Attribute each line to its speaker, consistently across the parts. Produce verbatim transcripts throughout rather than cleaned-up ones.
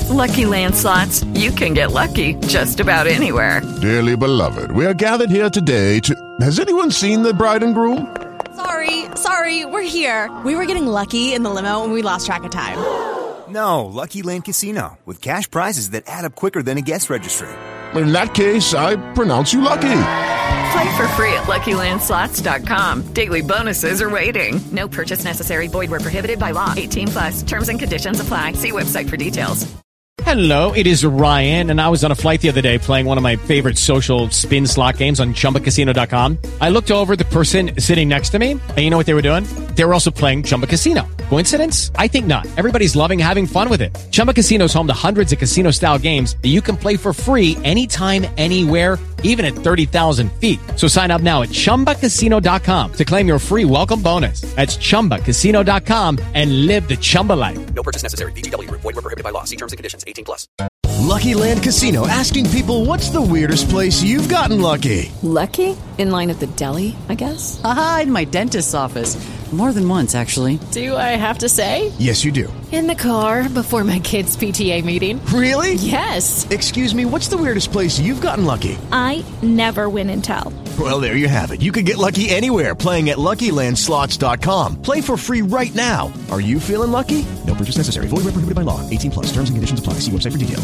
Speaker 1: Lucky Land Slots, you can get lucky just about anywhere.
Speaker 2: Dearly beloved, we are gathered here today to... Has anyone seen the bride and groom?
Speaker 3: Sorry, sorry, we're here. We were getting lucky in the limo and we lost track of time.
Speaker 4: No, Lucky Land Casino, with cash prizes that add up quicker than a guest registry.
Speaker 2: In that case, I pronounce you lucky.
Speaker 1: Play for free at Lucky Land Slots dot com. Daily bonuses are waiting. No purchase necessary. Void where prohibited by law. eighteen plus. Terms and conditions apply. See website for details.
Speaker 5: Hello, it is Ryan, and I was on a flight the other day playing one of my favorite social spin slot games on Chumba Casino dot com. I looked over at the person sitting next to me, and you know what they were doing? They were also playing Chumba Casino. Coincidence? I think not. Everybody's loving having fun with it. Chumba Casino is home to hundreds of casino-style games that you can play for free anytime, anywhere, even at thirty thousand feet. So sign up now at Chumba Casino dot com to claim your free welcome bonus. That's Chumba Casino dot com and live the Chumba life.
Speaker 6: No purchase necessary. V G W. Void where prohibited by law. See terms and conditions. eighteen plus.
Speaker 7: Lucky Land Casino, asking people, what's the weirdest place you've gotten lucky?
Speaker 8: Lucky? In line at the deli, I guess?
Speaker 9: Aha, in my dentist's office. More than once, actually.
Speaker 3: Do I have to say?
Speaker 7: Yes, you do.
Speaker 8: In the car before my kids' P T A meeting.
Speaker 7: Really?
Speaker 8: Yes.
Speaker 7: Excuse me, what's the weirdest place you've gotten lucky?
Speaker 10: I never win and tell.
Speaker 7: Well, there you have it. You can get lucky anywhere, playing at Lucky Land Slots dot com. Play for free right now. Are you feeling lucky? No purchase necessary. Void where prohibited by law. eighteen plus. Terms and conditions apply. See website for details.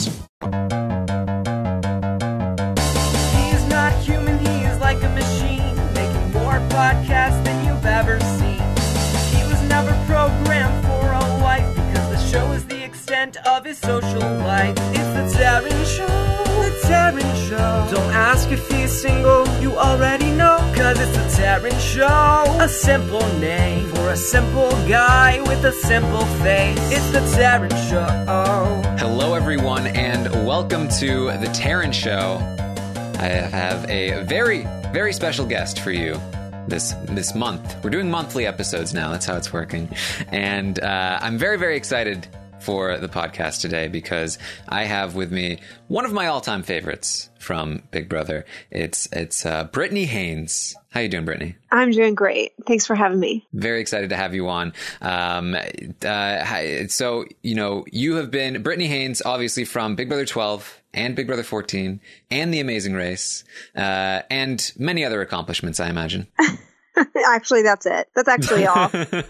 Speaker 11: He's not human. He is like a machine, making more podcasts than you've ever seen. He was never programmed for a life because the show is the extent of his social life. It's the Taryn Show. The Taryn Show. Don't ask if he's single. You already know. Cause it's the Taryn Show. A simple name for a simple guy with a simple face. It's the Taryn Show.
Speaker 12: Hello, everyone, and welcome to the Taryn Show. I have a very, very special guest for you this this month. We're doing monthly episodes now. That's how it's working. And uh, I'm very, very excited for the podcast today because I have with me one of my all-time favorites from Big Brother. It's it's uh, Brittany Haynes. How you doing, Brittany?
Speaker 13: I'm doing great. Thanks for having me.
Speaker 12: Very excited to have you on. Um, uh, so, you know, you have been Brittany Haynes, obviously from Big Brother twelve and Big Brother fourteen and The Amazing Race, uh, and many other accomplishments, I imagine.
Speaker 13: Actually, that's it. That's actually all.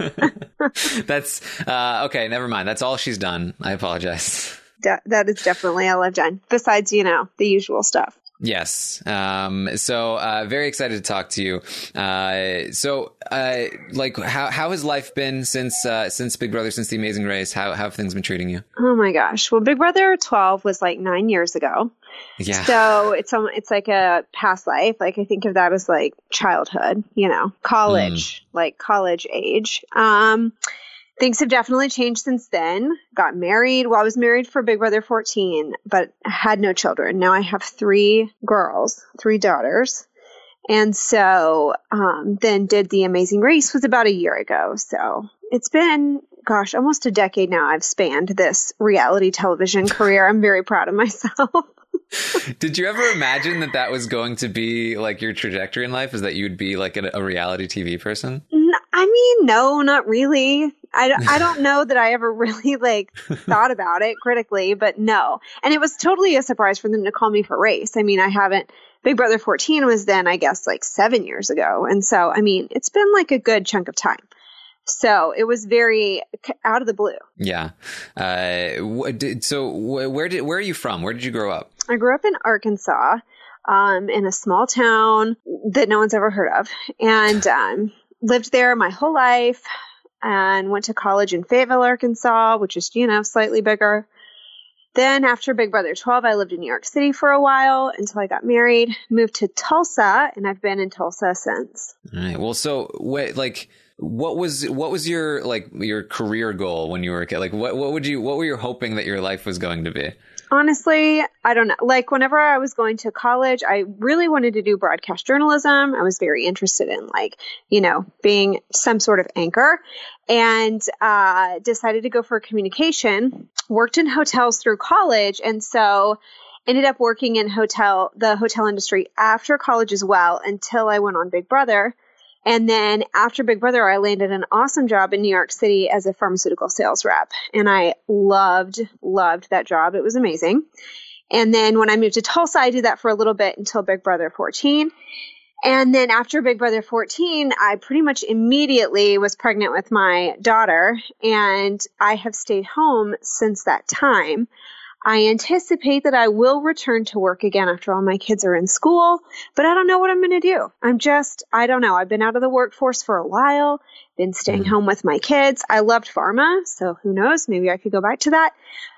Speaker 12: That's uh, okay. Never mind. That's all she's done. I apologize.
Speaker 13: De- that is definitely all I've done. Besides, you know, the usual stuff.
Speaker 12: Yes. Um, so, uh, very excited to talk to you. Uh, so, uh, like, how, how has life been since, uh, since Big Brother, since The Amazing Race? How, how have things been treating you?
Speaker 13: Oh my gosh. Well, Big Brother twelve was like nine years ago.
Speaker 12: Yeah.
Speaker 13: So it's, um, it's like a past life. Like I think of that as like childhood, you know, college, mm. like college age. Um, Things have definitely changed since then. Got married. Well, I was married for Big Brother fourteen, but had no children. Now I have three girls, three daughters. And so um, then did The Amazing Race was about a year ago. So it's been, gosh, almost a decade now I've spanned this reality television career. I'm very proud of myself.
Speaker 12: Did you ever imagine that that was going to be like your trajectory in life? Is that you'd be like a, a reality T V person?
Speaker 13: I mean, no, not really. I, I don't know that I ever really like thought about it critically, but no. And it was totally a surprise for them to call me for Race. I mean, I haven't, Big Brother fourteen was then, I guess, like seven years ago. And so, I mean, it's been like a good chunk of time. So it was very out of the blue.
Speaker 12: Yeah. Uh, did, so where did, where are you from? Where did you grow up?
Speaker 13: I grew up in Arkansas, um, in a small town that no one's ever heard of, and, um, lived there my whole life and went to college in Fayetteville, Arkansas, which is, you know, slightly bigger. Then after Big Brother twelve, I lived in New York City for a while until I got married, moved to Tulsa, and I've been in Tulsa since.
Speaker 12: All right. Well, so wait, like, what was, what was your, like, your career goal when you were a kid? Like, what, what would you, what were you hoping that your life was going to be?
Speaker 13: Honestly, I don't know. Like whenever I was going to college, I really wanted to do broadcast journalism. I was very interested in like, you know, being some sort of anchor, and uh, decided to go for communication, worked in hotels through college. And so ended up working in hotel, the hotel industry after college as well, until I went on Big Brother. And then after Big Brother, I landed an awesome job in New York City as a pharmaceutical sales rep. And I loved, loved that job. It was amazing. And then when I moved to Tulsa, I did that for a little bit until Big Brother fourteen. And then after Big Brother fourteen, I pretty much immediately was pregnant with my daughter, and I have stayed home since that time. I anticipate that I will return to work again after all my kids are in school, but I don't know what I'm going to do. I'm just, I don't know. I've been out of the workforce for a while, been staying home with my kids. I loved pharma, so who knows? Maybe I could go back to that.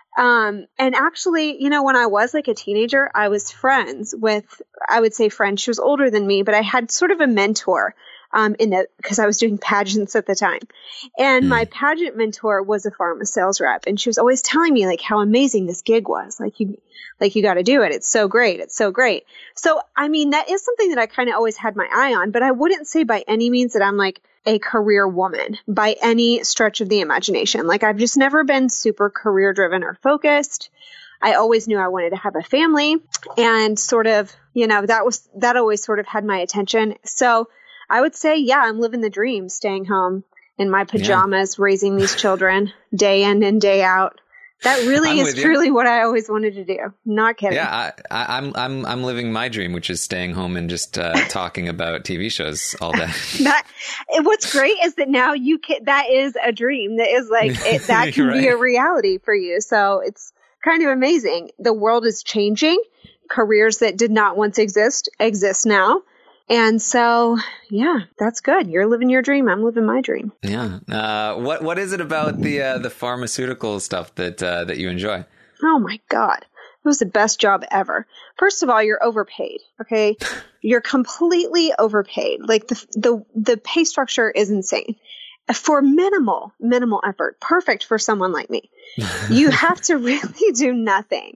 Speaker 13: Um, and actually, you know, when I was like a teenager, I was friends with, I would say friends. She was older than me, but I had sort of a mentor. Um, in the, because I was doing pageants at the time. And mm. my pageant mentor was a pharma sales rep. And she was always telling me like how amazing this gig was. Like you, like you got to do it. It's so great. It's so great. So, I mean, that is something that I kind of always had my eye on, but I wouldn't say by any means that I'm like a career woman by any stretch of the imagination. Like I've just never been super career driven or focused. I always knew I wanted to have a family and sort of, you know, that was, that always sort of had my attention. So I would say, yeah, I'm living the dream, staying home in my pajamas, yeah. raising these children day in and day out. That really I'm is truly what I always wanted to do. Not kidding.
Speaker 12: Yeah, I, I, I'm I'm I'm living my dream, which is staying home and just uh, talking about T V shows all day. That
Speaker 13: what's great is that now you can. That is a dream. That is like it, that can right. be a reality for you. So it's kind of amazing. The world is changing. Careers that did not once exist exist now. And so, yeah, that's good. You're living your dream. I'm living my dream.
Speaker 12: Yeah. Uh, what what is it about the uh, the pharmaceutical stuff that uh, that you enjoy?
Speaker 13: Oh my God, it was the best job ever. First of all, you're overpaid. Okay, you're completely overpaid. Like the the the pay structure is insane for minimal minimal effort. Perfect for someone like me. You have to really do nothing.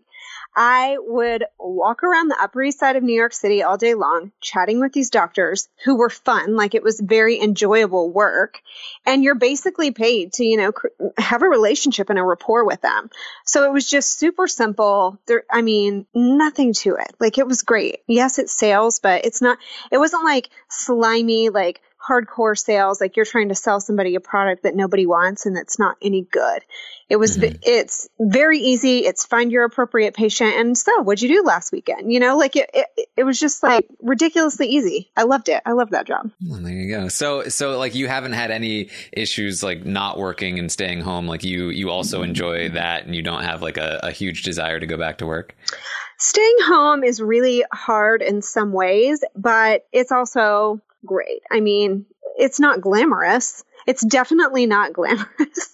Speaker 13: I would walk around the Upper East Side of New York City all day long, chatting with these doctors who were fun. Like it was very enjoyable work. And you're basically paid to, you know, cr- have a relationship and a rapport with them. So it was just super simple. There, I mean, nothing to it. Like it was great. Yes, it's sales, but it's not, it wasn't like slimy, like hardcore sales. Like you're trying to sell somebody a product that nobody wants and that's not any good. It was, mm-hmm. it's very easy. It's find your appropriate patient. And so what'd you do last weekend? You know, like it, it, it was just like ridiculously easy. I loved it. I loved that job.
Speaker 12: Well, there you go. So, so like you haven't had any issues like not working and staying home. Like you, you also enjoy that and you don't have like a, a huge desire to go back to work.
Speaker 13: Staying home is really hard in some ways, but it's also great. I mean, it's not glamorous. It's definitely not glamorous,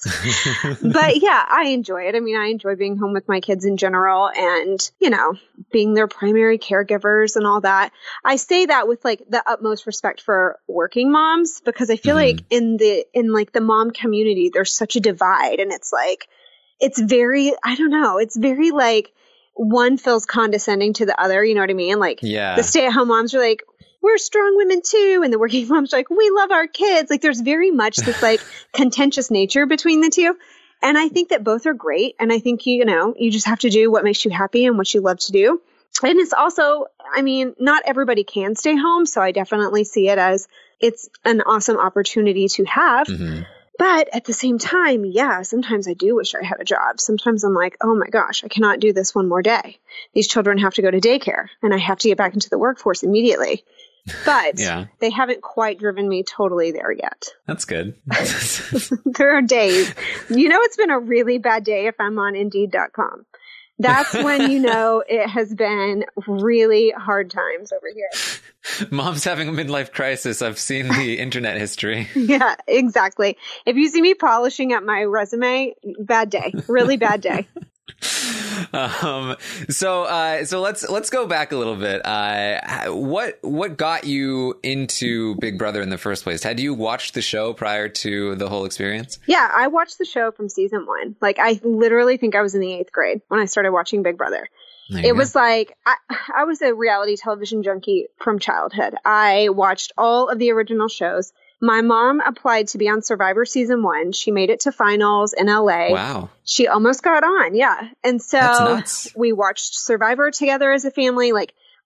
Speaker 13: but yeah, I enjoy it. I mean, I enjoy being home with my kids in general and, you know, being their primary caregivers and all that. I say that with like the utmost respect for working moms, because I feel mm-hmm. like in the, in like the mom community, there's such a divide and it's like, it's very, I don't know, it's very like one feels condescending to the other. You know what I mean? Like
Speaker 12: yeah.
Speaker 13: the stay-at-home moms are like, we're strong women too. And the working moms are like, we love our kids. Like there's very much this like contentious nature between the two. And I think that both are great. And I think, you know, you just have to do what makes you happy and what you love to do. And it's also, I mean, not everybody can stay home. So I definitely see it as it's an awesome opportunity to have. Mm-hmm. But at the same time, yeah, sometimes I do wish I had a job. Sometimes I'm like, oh my gosh, I cannot do this one more day. These children have to go to daycare and I have to get back into the workforce immediately. But yeah. they haven't quite driven me totally there yet.
Speaker 12: That's good.
Speaker 13: There are days. You know, it's been a really bad day if I'm on Indeed dot com. That's when you know it has been really hard times over here.
Speaker 12: Mom's having a midlife crisis. I've seen the internet history.
Speaker 13: Yeah, exactly. If you see me polishing up my resume, bad day. Really bad day.
Speaker 12: Um, so, uh, so let's, let's go back a little bit. Uh, what, what got you into Big Brother in the first place? Had you watched the show prior to the whole experience?
Speaker 13: Yeah, I watched the show from season one. Like, I literally think I was in the eighth grade when I started watching Big Brother. It go. was like, I, I was a reality television junkie from childhood. I watched all of the original shows. My mom applied to be on Survivor season one. She made it to finals in L A.
Speaker 12: Wow.
Speaker 13: She almost got on. Yeah. And so we watched Survivor together as a family. Like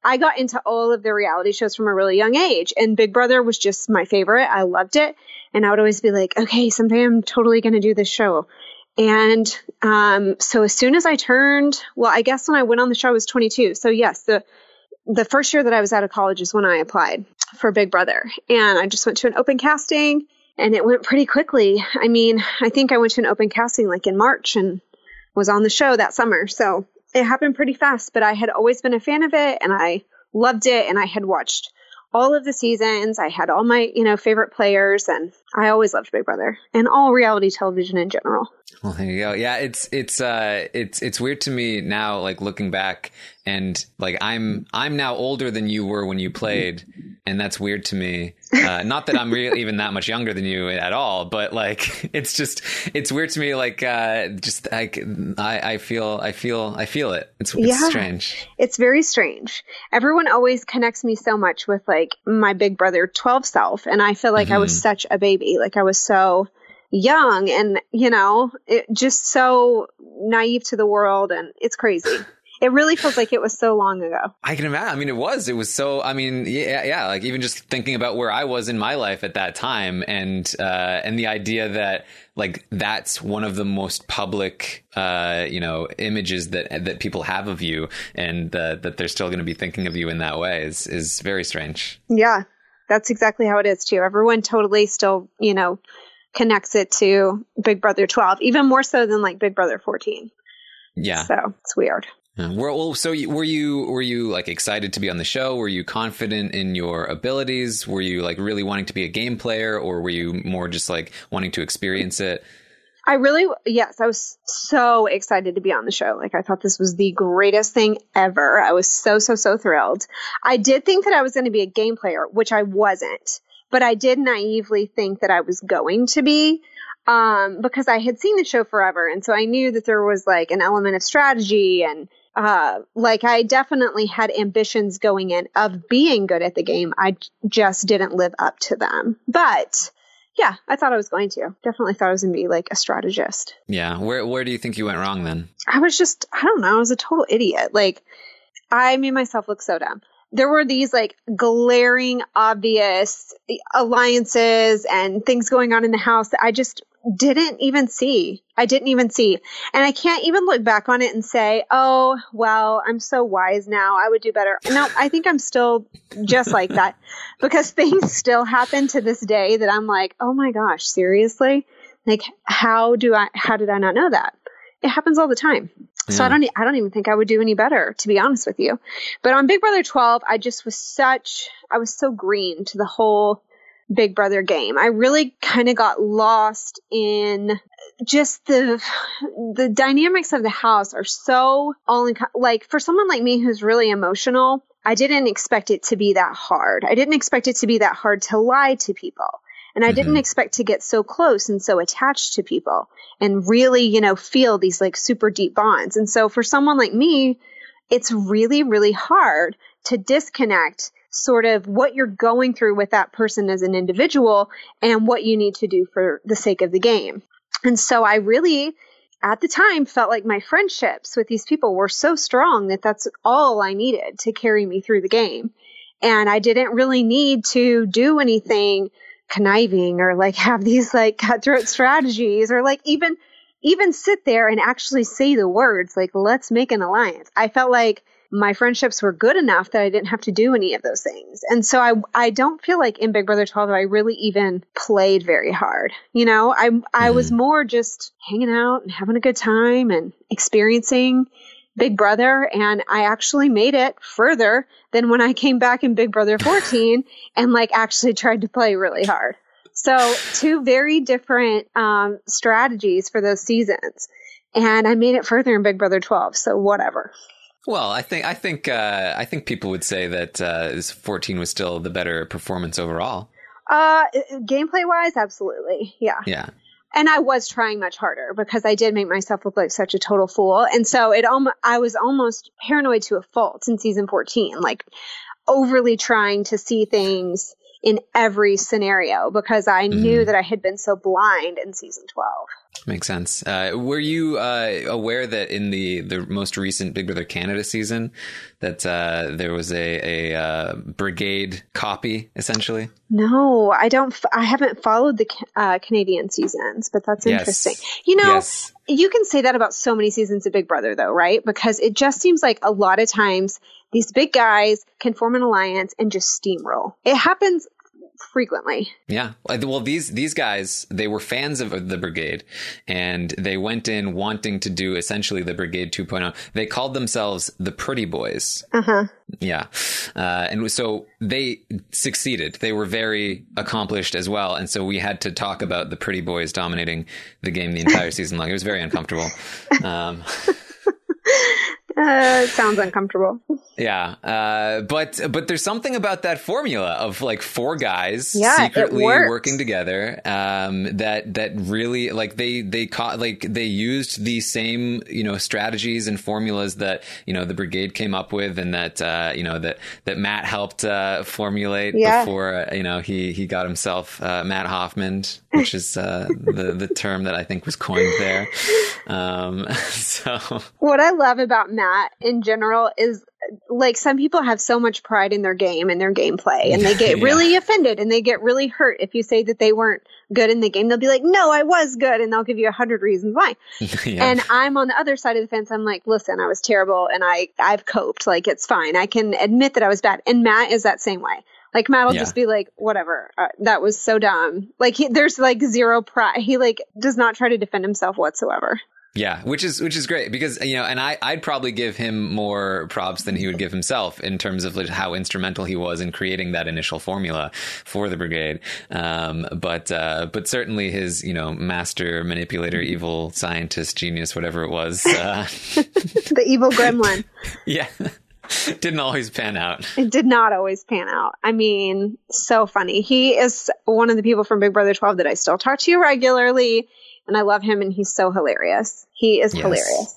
Speaker 13: I got into all of the reality shows from a really young age, and Big Brother was just my favorite. I loved it. And I would always be like, okay, someday I'm totally going to do this show. And um, so as soon as I turned, well, I guess when I went on the show, I was twenty-two. So yes, the the first year that I was out of college is when I applied for Big Brother. And I just went to an open casting, and it went pretty quickly. I mean, I think I went to an open casting like in March and was on the show that summer. So it happened pretty fast, but I had always been a fan of it, and I loved it, and I had watched all of the seasons. I had all my, you know, favorite players, and I always loved Big Brother and all reality television in general.
Speaker 12: Well, there you go. Yeah, it's it's uh it's it's weird to me now, like looking back, and like I'm I'm now older than you were when you played, and that's weird to me. Uh, not that I'm really even that much younger than you at all, but like it's just it's weird to me. Like uh, just like I, I feel I feel I feel it. It's, it's
Speaker 13: yeah,
Speaker 12: strange.
Speaker 13: It's very strange. Everyone always connects me so much with like my Big Brother twelve self, and I feel like mm-hmm. I was such a baby. Like I was so young and, you know, it just so naive to the world, and it's crazy. It really feels like it was so long ago.
Speaker 12: I can imagine. I mean, it was. It was so, I mean, yeah, yeah. Like even just thinking about where I was in my life at that time, and uh, and the idea that like that's one of the most public, uh, you know, images that that people have of you, and uh, that they're still going to be thinking of you in that way is is very strange.
Speaker 13: Yeah, that's exactly how it is too. Everyone totally still, you know, connects it to Big Brother twelve, even more so than like Big Brother fourteen.
Speaker 12: Yeah.
Speaker 13: So it's weird.
Speaker 12: Uh, well, so you, were you were you like excited to be on the show? Were you confident in your abilities? Were you like really wanting to be a game player, or were you more just like wanting to experience it?
Speaker 13: I really, yes, I was so excited to be on the show. Like I thought this was the greatest thing ever. I was so, so, so thrilled. I did think that I was going to be a game player, which I wasn't, but I did naively think that I was going to be. Um, because I had seen the show forever. And so I knew that there was like an element of strategy, and uh, like I definitely had ambitions going in of being good at the game. I just didn't live up to them. But yeah, I thought I was going to. Definitely thought I was going to be like a strategist.
Speaker 12: Yeah. Where, where do you think you went wrong then?
Speaker 13: I was just, I don't know. I was a total idiot. Like I made myself look so dumb. There were these like glaring, obvious alliances and things going on in the house that I just didn't even see. I didn't even see. And I can't even look back on it and say, oh, well, I'm so wise now. I would do better. No, I think I'm still just like that, because things still happen to this day that I'm like, oh my gosh, seriously? Like, how do I, how did I not know that? It happens all the time. Yeah. So I don't, I don't even think I would do any better, to be honest with you. But on Big Brother twelve, I just was such, I was so green to the whole Big Brother game. I really kind of got lost in just the, the dynamics of the house are so all in, like for someone like me who's really emotional, I didn't expect it to be that hard. I didn't expect it to be that hard to lie to people. And I mm-hmm. didn't expect to get so close and so attached to people and really, you know, feel these like super deep bonds. And so for someone like me, it's really, really hard to disconnect sort of what you're going through with that person as an individual and what you need to do for the sake of the game. And so I really, at the time, felt like my friendships with these people were so strong that that's all I needed to carry me through the game. And I didn't really need to do anything conniving or like have these like cutthroat strategies or like even, even sit there and actually say the words like, let's make an alliance. I felt like my friendships were good enough that I didn't have to do any of those things. And so I I don't feel like in Big Brother twelve I really even played very hard. You know, I I was more just hanging out and having a good time and experiencing Big Brother. And I actually made it further than when I came back in Big Brother fourteen and like actually tried to play really hard. So two very different um, strategies for those seasons. And I made it further in Big Brother twelve. So whatever.
Speaker 12: Well, I think I think uh, I think people would say that uh, fourteen was still the better performance overall.
Speaker 13: Uh, gameplay wise, absolutely, yeah,
Speaker 12: yeah.
Speaker 13: And I was trying much harder because I did make myself look like such a total fool, and so it almost I was almost paranoid to a fault in season fourteen, like overly trying to see things in every scenario because I mm-hmm. knew that I had been so blind in season twelve.
Speaker 12: Makes sense. Uh, were you uh, aware that in the, the most recent Big Brother Canada season that uh, there was a, a uh, brigade copy, essentially?
Speaker 13: No, I don't. F- I haven't followed the uh, Canadian seasons, but that's
Speaker 12: Yes.
Speaker 13: interesting. You know,
Speaker 12: Yes.
Speaker 13: you can say that about so many seasons of Big Brother, though, right? Because it just seems like a lot of times these big guys can form an alliance and just steamroll. It happens frequently.
Speaker 12: Yeah. Well, these these guys, they were fans of the Brigade, and they went in wanting to do essentially the Brigade two point oh. They called themselves the Pretty Boys.
Speaker 13: Uh-huh.
Speaker 12: Yeah. Uh, and so they succeeded. They were very accomplished as well. And so we had to talk about the Pretty Boys dominating the game the entire season long. It was very uncomfortable. Um
Speaker 13: Uh, it sounds uncomfortable.
Speaker 12: Yeah. Uh, but but there's something about that formula of like four guys
Speaker 13: Yeah, it
Speaker 12: secretly
Speaker 13: works.
Speaker 12: working together um, that that really like they they caught like they used the same, you know, strategies and formulas that, you know, the Brigade came up with, and that, uh, you know, that that Matt helped uh, formulate
Speaker 13: Yeah.
Speaker 12: before, uh, you know, he he got himself uh, Matt Hoffman, which is uh, the, the term that I think was coined there. Um, so.
Speaker 13: What I love about Matt in general is, like, some people have so much pride in their game and their gameplay, and they get
Speaker 12: Yeah.
Speaker 13: really offended and they get really hurt if you say that they weren't good in the game. They'll be like, no, I was good. And they'll give you a hundred reasons why.
Speaker 12: Yeah.
Speaker 13: And I'm on the other side of the fence. I'm like, listen, I was terrible and I, I've coped. Like, it's fine. I can admit that I was bad. And Matt is that same way. Like, Matt will
Speaker 12: Yeah.
Speaker 13: just be like, whatever, uh, that was so dumb. Like, he, there's like zero pride. He like does not try to defend himself whatsoever.
Speaker 12: Yeah, which is which is great because, you know, and I, I'd probably give him more props than he would give himself in terms of like how instrumental he was in creating that initial formula for the Brigade. Um, but uh, but certainly his, you know, master manipulator, evil scientist, genius, whatever it was. Uh,
Speaker 13: The evil gremlin.
Speaker 12: yeah, didn't always pan out.
Speaker 13: It did not always pan out. I mean, so funny. He is one of the people from Big Brother twelve that I still talk to regularly, and I love him, and he's so hilarious. He is
Speaker 12: Yes.
Speaker 13: hilarious.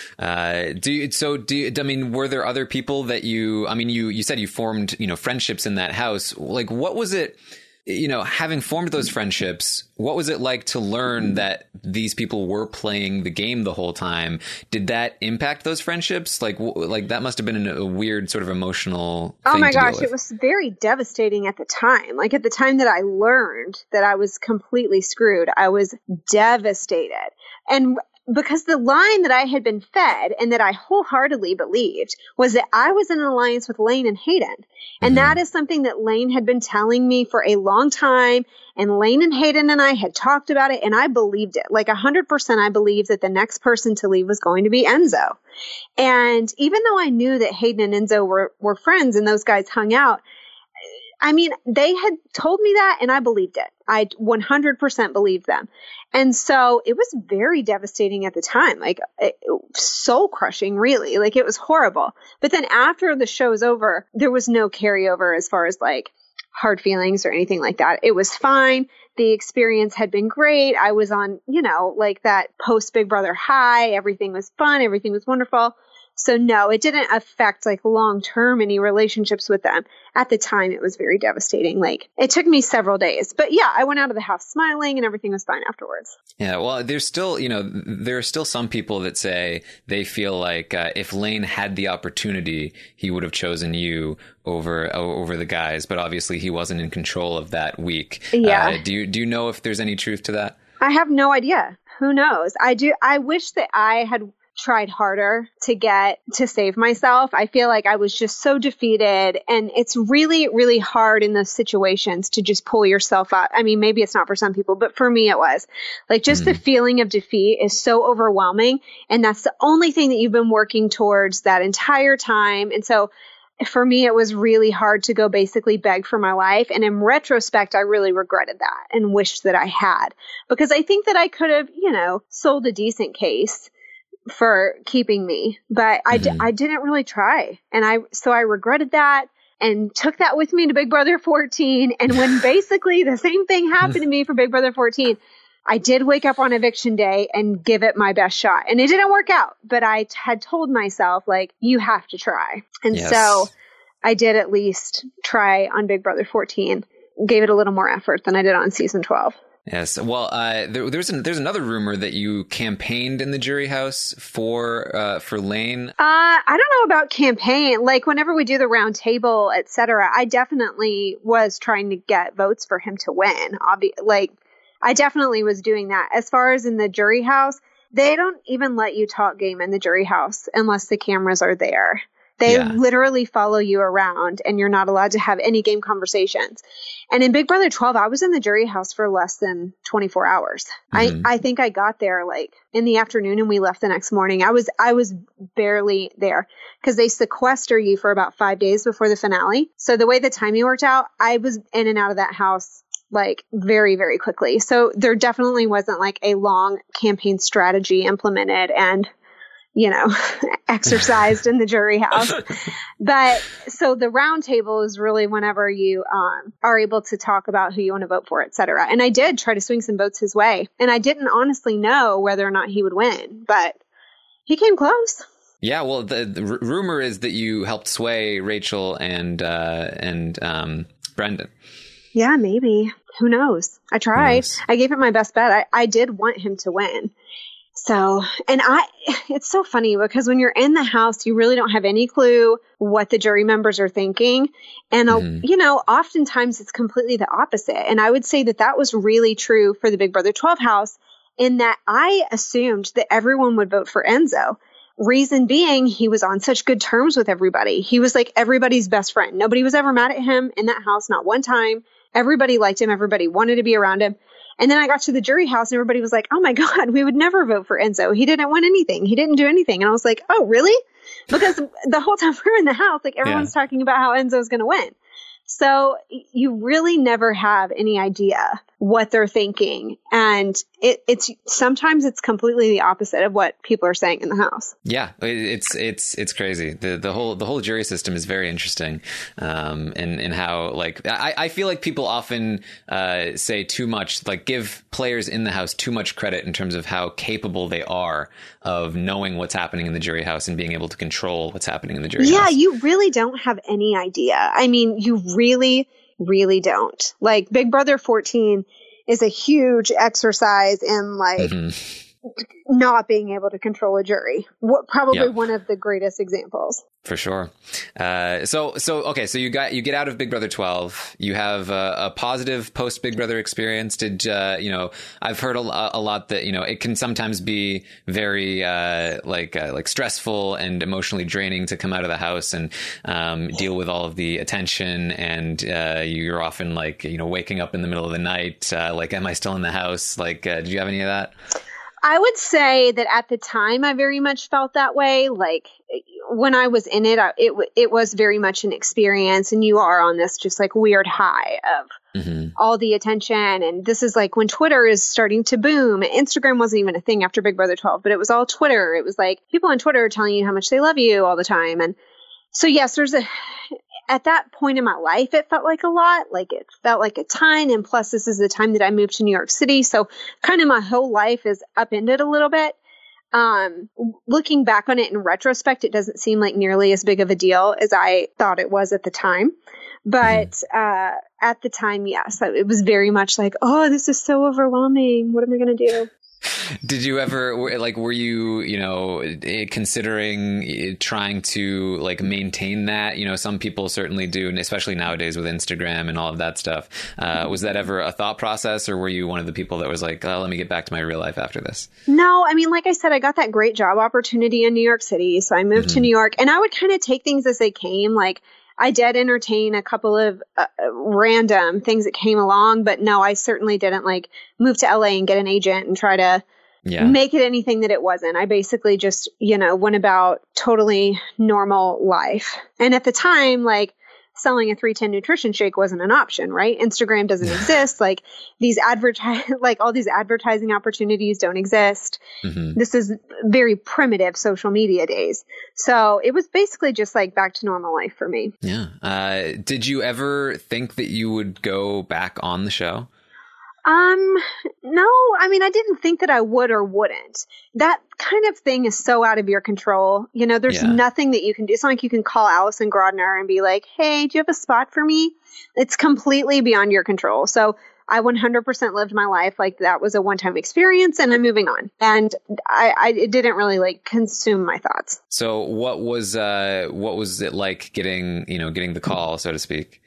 Speaker 12: Uh, do you, so do you, I mean, were there other people that you, I mean, you, you said you formed, you know, friendships in that house. Like, what was it, you know, having formed those friendships, what was it like to learn that these people were playing the game the whole time? Did that impact those friendships? Like, w- like that must have been a weird sort of emotional thing
Speaker 13: Oh my
Speaker 12: to deal
Speaker 13: gosh,
Speaker 12: with.
Speaker 13: it was very devastating at the time. Like, at the time that I learned that I was completely screwed, I was devastated. And because the line that I had been fed and that I wholeheartedly believed was that I was in an alliance with Lane and Hayden. And that is something that Lane had been telling me for a long time. And Lane and Hayden and I had talked about it, and I believed it. Like, one hundred percent I believed that the next person to leave was going to be Enzo. And even though I knew that Hayden and Enzo were, were friends and those guys hung out, I mean, they had told me that and I believed it. I one hundred percent believed them. And so it was very devastating at the time, like it, soul crushing, really. Like, it was horrible. But then after the show's over, there was no carryover as far as like hard feelings or anything like that. It was fine. The experience had been great. I was on, you know, like that post Big Brother high. Everything was fun. Everything was wonderful. So no, it didn't affect like long term any relationships with them. At the time, it was very devastating. Like, it took me several days, but yeah, I went out of the house smiling and everything was fine afterwards.
Speaker 12: Yeah, well, there's still, you know, there are still some people that say they feel like uh, if Lane had the opportunity, he would have chosen you over over the guys. But obviously, he wasn't in control of that week.
Speaker 13: Yeah.
Speaker 12: Uh, do you do you know if there's any truth to that?
Speaker 13: I have no idea. Who knows? I do. I wish that I had tried harder to get to save myself. I feel like I was just so defeated, and it's really, really hard in those situations to just pull yourself out. I mean, maybe it's not for some people, but for me, it was like just mm-hmm. the feeling of defeat is so overwhelming. And that's the only thing that you've been working towards that entire time. And so for me, it was really hard to go basically beg for my life. And in retrospect, I really regretted that and wished that I had, because I think that I could have, you know, sold a decent case for keeping me, but I, mm-hmm. d- I didn't really try. And I, so I regretted that and took that with me to Big Brother fourteen. And when basically the same thing happened to me for Big Brother fourteen, I did wake up on eviction day and give it my best shot. And it didn't work out, but I t- had told myself, like, you have to try. And yes. so I did at least try on Big Brother fourteen, gave it a little more effort than I did on season twelve.
Speaker 12: Yes. Well, uh, there, there's an, there's another rumor that you campaigned in the jury house for uh, for Lane.
Speaker 13: Uh, I don't know about campaign. Like whenever we do the round table, et cetera, I definitely was trying to get votes for him to win. Obvi- like I definitely was doing that. As far as in the jury house, they don't even let you talk game in the jury house unless the cameras are there. They yeah. literally follow you around and you're not allowed to have any game conversations. And in Big Brother twelve, I was in the jury house for less than twenty-four hours. Mm-hmm. I, I think I got there like in the afternoon and we left the next morning. I was, I was barely there because they sequester you for about five days before the finale. So the way the timing worked out, I was in and out of that house like very, very quickly. So there definitely wasn't like a long campaign strategy implemented and you know, exercised in the jury house. But so the round table is really whenever you um, are able to talk about who you want to vote for, et cetera. And I did try to swing some votes his way. And I didn't honestly know whether or not he would win, but he came close.
Speaker 12: Yeah, well, the, the r- rumor is that you helped sway Rachel and uh, and um, Brendan.
Speaker 13: Yeah, maybe. Who knows? I tried. I gave it my best bet. I, I did want him to win. So, and I, it's so funny because when you're in the house, you really don't have any clue what the jury members are thinking. And, mm-hmm. you know, oftentimes it's completely the opposite. And I would say that that was really true for the Big Brother twelve house in that I assumed that everyone would vote for Enzo. Reason being, he was on such good terms with everybody. He was like everybody's best friend. Nobody was ever mad at him in that house, not one time. Everybody liked him. Everybody wanted to be around him. And then I got to the jury house and everybody was like, oh my God, we would never vote for Enzo. He didn't win anything. He didn't do anything. And I was like, oh, really? Because the whole time we were in the house, like everyone's yeah. talking about how Enzo's going to win. So you really never have any idea what they're thinking. And it, it's sometimes it's completely the opposite of what people are saying in the house.
Speaker 12: Yeah, it's it's it's crazy. The the whole the whole jury system is very interesting. Um, and, and how like I, I feel like people often uh, say too much, like give players in the house too much credit in terms of how capable they are of knowing what's happening in the jury house and being able to control what's happening in the jury
Speaker 13: yeah,
Speaker 12: house. Yeah,
Speaker 13: you really don't have any idea. I mean, you really, really don't. Like Big Brother fourteen is a huge exercise in like mm-hmm. not being able to control a jury. What, probably yep. one of the greatest examples.
Speaker 12: For sure. Uh, so, so, okay. So you got, you get out of Big Brother twelve, you have a, a positive post Big Brother experience. Did, uh, you know, I've heard a, a lot that, you know, it can sometimes be very, uh, like, uh, like stressful and emotionally draining to come out of the house and, um, deal with all of the attention. And, uh, you're often like, you know, waking up in the middle of the night, uh, like, am I still in the house? Like, uh, did you have any of that?
Speaker 13: I would say that at the time I very much felt that way. Like when I was in it, I, it it was very much an experience, and you are on this just like weird high of mm-hmm. all the attention. And this is like when Twitter is starting to boom. Instagram wasn't even a thing after Big Brother twelve, but it was all Twitter. It was like people on Twitter are telling you how much they love you all the time. And so yes, there's a at that point in my life, it felt like a lot, like it felt like a ton. And plus, this is the time that I moved to New York City. So kind of my whole life is upended a little bit. Um, looking back on it in retrospect, it doesn't seem like nearly as big of a deal as I thought it was at the time. But uh, at the time, yes, it was very much like, oh, this is so overwhelming. What am I going to do?
Speaker 12: Did you ever, like, were you, you know, considering trying to, like, maintain that? You know, some people certainly do, and especially nowadays with Instagram and all of that stuff. Uh, was that ever a thought process, or were you one of the people that was like, oh, let me get back to my real life after this?
Speaker 13: No, I mean, like I said, I got that great job opportunity in New York City, so I moved mm-hmm. to New York, and I would kind of take things as they came, like, I did entertain a couple of uh, random things that came along, but no, I certainly didn't like move to L A and get an agent and try to yeah. make it anything that it wasn't. I basically just, you know, went about totally normal life. And at the time, like selling a three ten nutrition shake wasn't an option, right? Instagram doesn't exist. Like these advertise, like all these advertising opportunities don't exist. Mm-hmm. This is very primitive social media days. So it was basically just like back to normal life for me.
Speaker 12: Yeah. Uh, did you ever think that you would go back on the show?
Speaker 13: Um, no, I mean, I didn't think that I would or wouldn't. That kind of thing is so out of your control. You know, there's yeah. nothing that you can do. It's not like you can call Allison Grodner and be like, hey, do you have a spot for me? It's completely beyond your control. So I one hundred percent lived my life like that was a one-time experience and I'm moving on. And I, I it didn't really like consume my thoughts.
Speaker 12: So what was uh, what was it like getting, you know, getting the call, so to speak?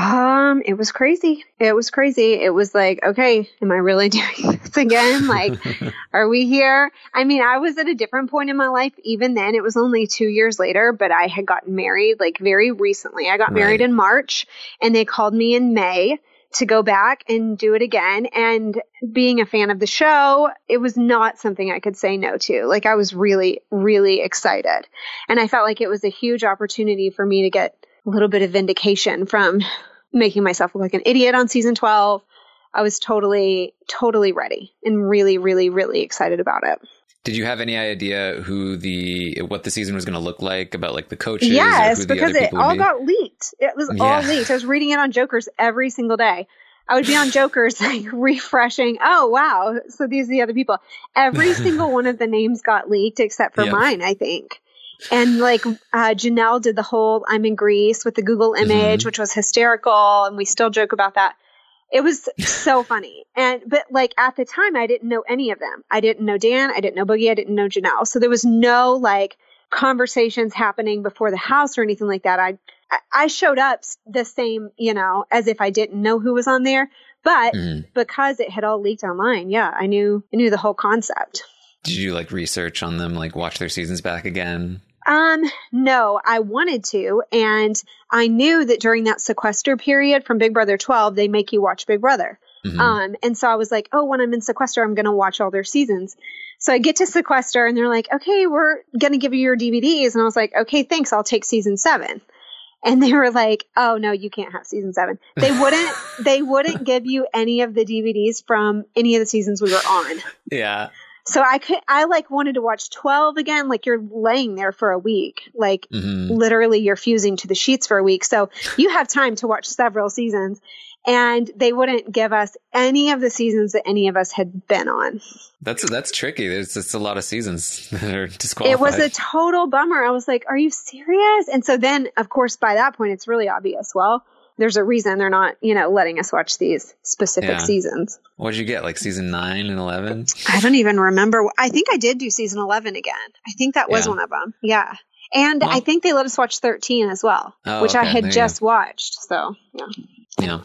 Speaker 13: Um, it was crazy. It was crazy. It was like, okay, am I really doing this again? Like, are we here? I mean, I was at a different point in my life. Even then, it was only two years later, but I had gotten married like very recently. I got
Speaker 12: Right.
Speaker 13: married in March and they called me in May to go back and do it again. And being a fan of the show, it was not something I could say no to. Like, I was really, really excited. And I felt like it was a huge opportunity for me to get a little bit of vindication from making myself look like an idiot on season twelve. I was totally, totally ready and really, really, really excited about it.
Speaker 12: Did you have any idea who the what the season was going to look like, about like the coaches?
Speaker 13: Yes,
Speaker 12: or who the
Speaker 13: because
Speaker 12: other
Speaker 13: it
Speaker 12: people would
Speaker 13: all
Speaker 12: be?
Speaker 13: got leaked. It was
Speaker 12: Yeah.
Speaker 13: all leaked. I was reading it on Jokers every single day. I would be on Jokers, like refreshing. Oh, wow. So these are the other people. Every single one of the names got leaked except for
Speaker 12: Yep.
Speaker 13: mine, I think. And like uh, Janelle did the whole I'm in Greece with the Google image,
Speaker 12: Mhm.
Speaker 13: which was hysterical. And we still joke about that. It was so funny. And, but like at the time, I didn't know any of them. I didn't know Dan. I didn't know Boogie. I didn't know Janelle. So there was no like conversations happening before the house or anything like that. I, I showed up the same, you know, as if I didn't know who was on there. But
Speaker 12: Mhm.
Speaker 13: because it had all leaked online, yeah, I knew, I knew the whole concept.
Speaker 12: Did you like research on them, like watch their seasons back again?
Speaker 13: Um, no, I wanted to. And I knew that during that sequester period from Big Brother twelve, they make you watch Big Brother.
Speaker 12: Mhm.
Speaker 13: Um, and so I was like, oh, when I'm in sequester, I'm going to watch all their seasons. So I get to sequester and they're like, okay, we're going to give you your D V Ds. And I was like, okay, thanks. I'll take season seven. And they were like, oh no, you can't have season seven. They wouldn't, they wouldn't give you any of the D V Ds from any of the seasons we were on.
Speaker 12: Yeah.
Speaker 13: So I could, I like wanted to watch twelve again. Like you're laying there for a week, like
Speaker 12: Mhm.
Speaker 13: literally you're fusing to the sheets for a week. So you have time to watch several seasons, and they wouldn't give us any of the seasons that any of us had been on.
Speaker 12: That's that's tricky. There's just a lot of seasons that are disqualified.
Speaker 13: It was a total bummer. I was like, are you serious? And so then of course, by that point, it's really obvious. Well, there's a reason they're not, you know, letting us watch these specific
Speaker 12: Yeah.
Speaker 13: seasons.
Speaker 12: What did you get? Like season nine and eleven?
Speaker 13: I don't even remember. I think I did do season eleven again. I think that was
Speaker 12: Yeah.
Speaker 13: one of them. Yeah. And
Speaker 12: Well-
Speaker 13: I think they let us watch thirteen as well,
Speaker 12: Oh,
Speaker 13: which I
Speaker 12: okay.
Speaker 13: had
Speaker 12: There you
Speaker 13: just watched. So, yeah.
Speaker 12: Yeah.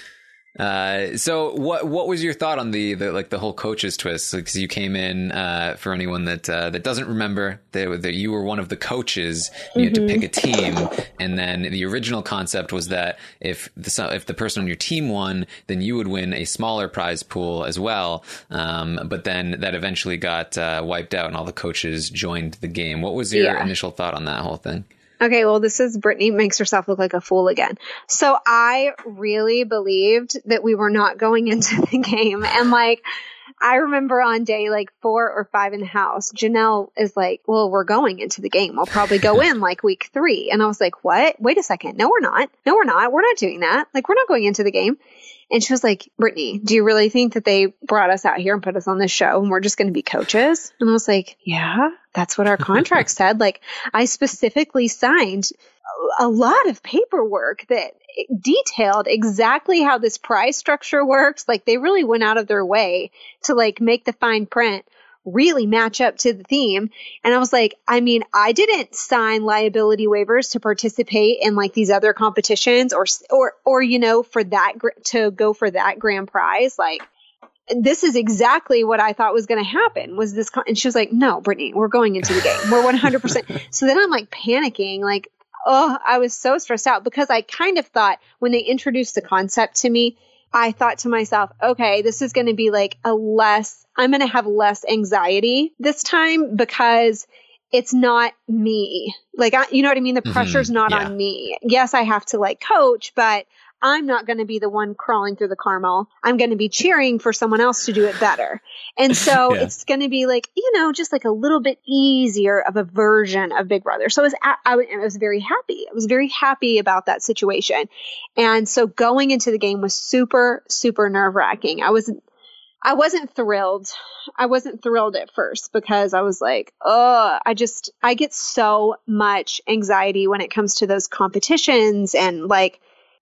Speaker 12: Uh, so what what was your thought on the, the like the whole coaches twist? Because you came in, uh, for anyone that uh, that doesn't remember, that, that you were one of the coaches. You had to pick a team, and then the original concept was that if the if the person on your team won, then you would win a smaller prize pool as well. Um, but then that eventually got uh, wiped out, and all the coaches joined the game. What was your
Speaker 13: Yeah.
Speaker 12: initial thought on that whole thing?
Speaker 13: Okay, well, this is Brittany makes herself look like a fool again. So I really believed that we were not going into the game. And like, I remember on day like four or five in the house, Janelle is like, well, we're going into the game. We'll probably go in like week three. And I was like, what? Wait a second. No, we're not. No, we're not. We're not doing that. Like, we're not going into the game. And she was like, Brittany, do you really think that they brought us out here and put us on this show and we're just going to be coaches? And I was like, yeah, that's what our contract said. Like, I specifically signed a lot of paperwork that detailed exactly how this prize structure works. Like, they really went out of their way to like make the fine print really match up to the theme. And I was like, I mean, I didn't sign liability waivers to participate in like these other competitions or, or, or, you know, for that, to go for that grand prize. Like, this is exactly what I thought was going to happen was this. Con- and she was like, no, Brittany, we're going into the game. We're one hundred percent. So then I'm like panicking, like, oh, I was so stressed out because I kind of thought when they introduced the concept to me, I thought to myself, okay, this is going to be like a less, I'm going to have less anxiety this time because it's not me. Like, I, you know what I mean? The pressure's
Speaker 12: Mhm,
Speaker 13: not
Speaker 12: yeah.
Speaker 13: on me. Yes, I have to like coach, but I'm not going to be the one crawling through the caramel. I'm going to be cheering for someone else to do it better. And so
Speaker 12: Yeah.
Speaker 13: it's going to be like, you know, just like a little bit easier of a version of Big Brother. So I was, I, I was very happy. I was very happy about that situation. And so going into the game was super, super nerve wracking. I was, I wasn't thrilled. I wasn't thrilled at first because I was like, oh, I just, I get so much anxiety when it comes to those competitions and like,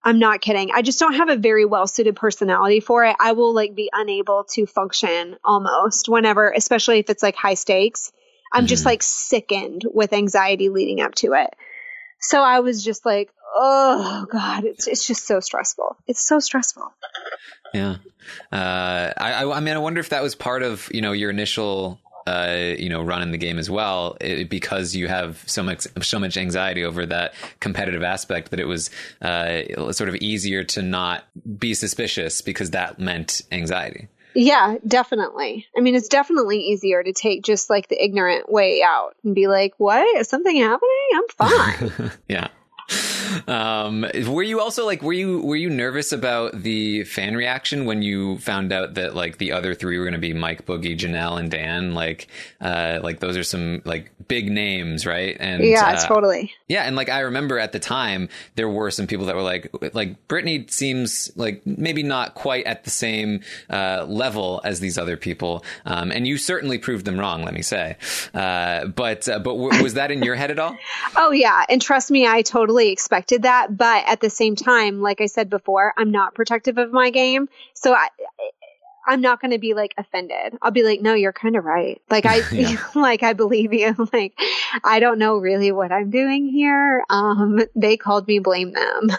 Speaker 13: I'm not kidding. I just don't have a very well suited personality for it. I will like be unable to function almost whenever, especially if it's like high stakes. I'm mm-hmm. just like sickened with anxiety leading up to it. So I was just like, oh God, it's it's just so stressful. It's so stressful.
Speaker 12: Yeah. Uh, I, I mean, I wonder if that was part of, you know, your initial, uh, you know, run in the game as well, it, because you have so much, so much anxiety over that competitive aspect that it was uh, sort of easier to not be suspicious because that meant anxiety.
Speaker 13: Yeah, definitely. I mean, it's definitely easier to take just like the ignorant way out and be like, what? Is something happening? I'm fine.
Speaker 12: Yeah. Um, were you also like, were you, were you nervous about the fan reaction when you found out that like the other three were going to be Mike, Boogie, Janelle, and Dan? Like, uh, like those are some like big names, right? And
Speaker 13: yeah,
Speaker 12: uh,
Speaker 13: totally.
Speaker 12: Yeah. And like, I remember at the time there were some people that were like, like Brittany seems like maybe not quite at the same, uh, level as these other people. Um, and you certainly proved them wrong, let me say. Uh, but, uh, but w- was that in your head at all?
Speaker 13: Oh yeah. And trust me, I totally expected that, but at the same time, like I said before, I'm not protective of my game, so I I'm not going to be like offended. I'll be like, no, you're kind of right. Like I yeah. like I believe you. Like I don't know really what I'm doing here. Um they called me, blame them.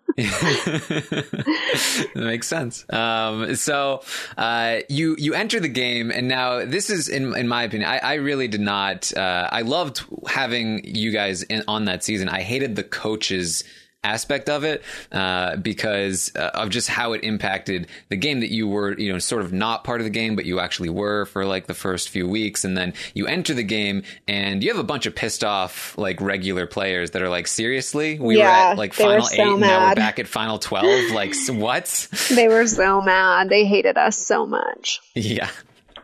Speaker 12: That makes sense. Um, so uh, you you enter the game, and now this is, in in my opinion, I, I really did not. Uh, I loved having you guys in, on that season. I hated the coaches aspect of it uh, because uh, of just how it impacted the game, that you were, you know, sort of not part of the game, but you actually were for like the first few weeks. And then you enter the game and you have a bunch of pissed off, like regular players that are like, seriously, we
Speaker 13: yeah,
Speaker 12: were at like final
Speaker 13: so
Speaker 12: eight and
Speaker 13: mad.
Speaker 12: now we're back at final twelve. Like what?
Speaker 13: They were so mad. They hated us so much.
Speaker 12: Yeah.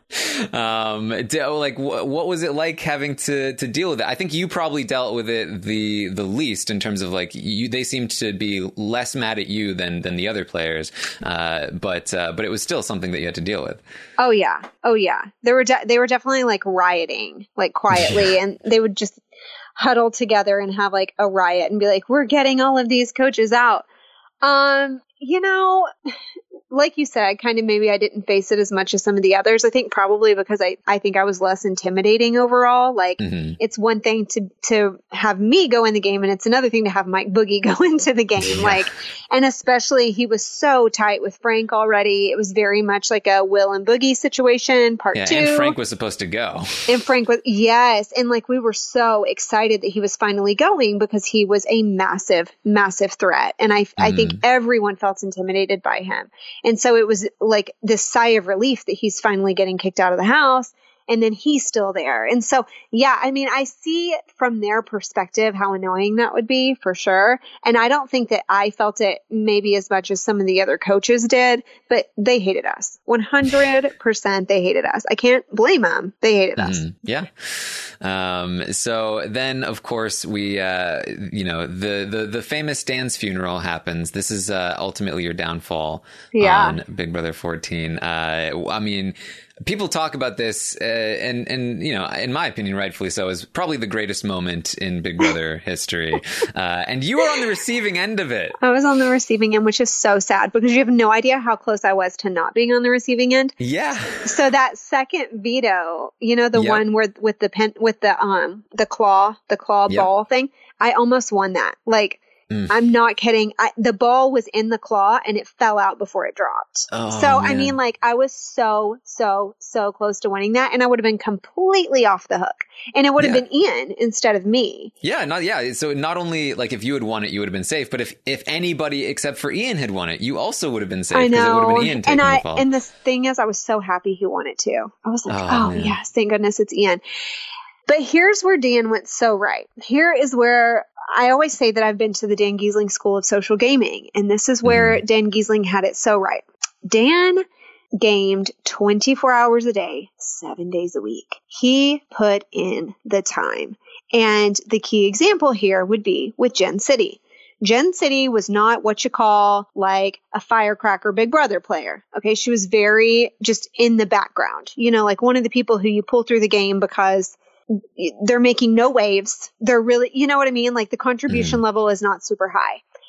Speaker 12: Um, like, wh- what was it like having to, to deal with it? I think you probably dealt with it the, the least in terms of like you, they seemed to be less mad at you than, than the other players. Uh, but, uh, but it was still something that you had to deal with.
Speaker 13: Oh yeah. Oh yeah. They were, de- they were definitely like rioting, like quietly, yeah. And they would just huddle together and have like a riot and be like, we're getting all of these coaches out. Um, you know, like you said, kind of maybe I didn't face it as much as some of the others. I think probably because I, I think I was less intimidating overall. Like mm-hmm. It's one thing to, to have me go in the game, and it's another thing to have Mike Boogie go into the game. Yeah. Like, and especially he was so tight with Frank already. It was very much like a Will and Boogie situation, part
Speaker 12: yeah,
Speaker 13: two.
Speaker 12: And Frank was supposed to go.
Speaker 13: And Frank was, yes. And like, we were so excited that he was finally going because he was a massive, massive threat. And I, mm-hmm. I think everyone felt intimidated by him. And so it was like this sigh of relief that he's finally getting kicked out of the house, and then he's still there. And so, yeah, I mean, I see from their perspective how annoying that would be for sure. And I don't think that I felt it maybe as much as some of the other coaches did, but they hated us. one hundred percent they hated us. I can't blame them. They hated us.
Speaker 12: Mm, yeah. Um, so then, of course, we, uh, you know, the, the, the famous Dan's funeral happens. This is uh, ultimately your downfall
Speaker 13: yeah.
Speaker 12: on Big Brother fourteen. Uh, I mean, people talk about this, uh, and, and, you know, in my opinion, rightfully so, is probably the greatest moment in Big Brother history. Uh, and you were on the receiving end of it.
Speaker 13: I was on the receiving end, which is so sad because you have no idea how close I was to not being on the receiving end.
Speaker 12: Yeah.
Speaker 13: So that second veto, you know, the yep. one where with the pen, with the, um, the claw, the claw yep. ball thing, I almost won that. Like, Mm. I'm not kidding. I, the ball was in the claw and it fell out before it dropped. Oh, so, man. I mean, like, I was so, so, so close to winning that, and I would have been completely off the hook, and it would have yeah. been Ian instead of me.
Speaker 12: Yeah, not, yeah. So not only like if you had won it, you would have been safe, but if, if anybody except for Ian had won it, you also would have been safe.
Speaker 13: I know.
Speaker 12: Because it would have been Ian taking
Speaker 13: and I,
Speaker 12: the fall.
Speaker 13: And the thing is, I was so happy he won it too. I was like, oh, oh yes, thank goodness it's Ian. But here's where Dan went so right. Here is where I always say that I've been to the Dan Giesling School of Social Gaming, and this is where mm. Dan Giesling had it so right. Dan gamed twenty-four hours a day, seven days a week. He put in the time. And the key example here would be with Gen City. Gen City was not what you call like a firecracker Big Brother player. Okay. She was very just in the background, you know, like one of the people who you pull through the game because they're making no waves. They're really, you know what I mean? Like the contribution mm. level is not super high.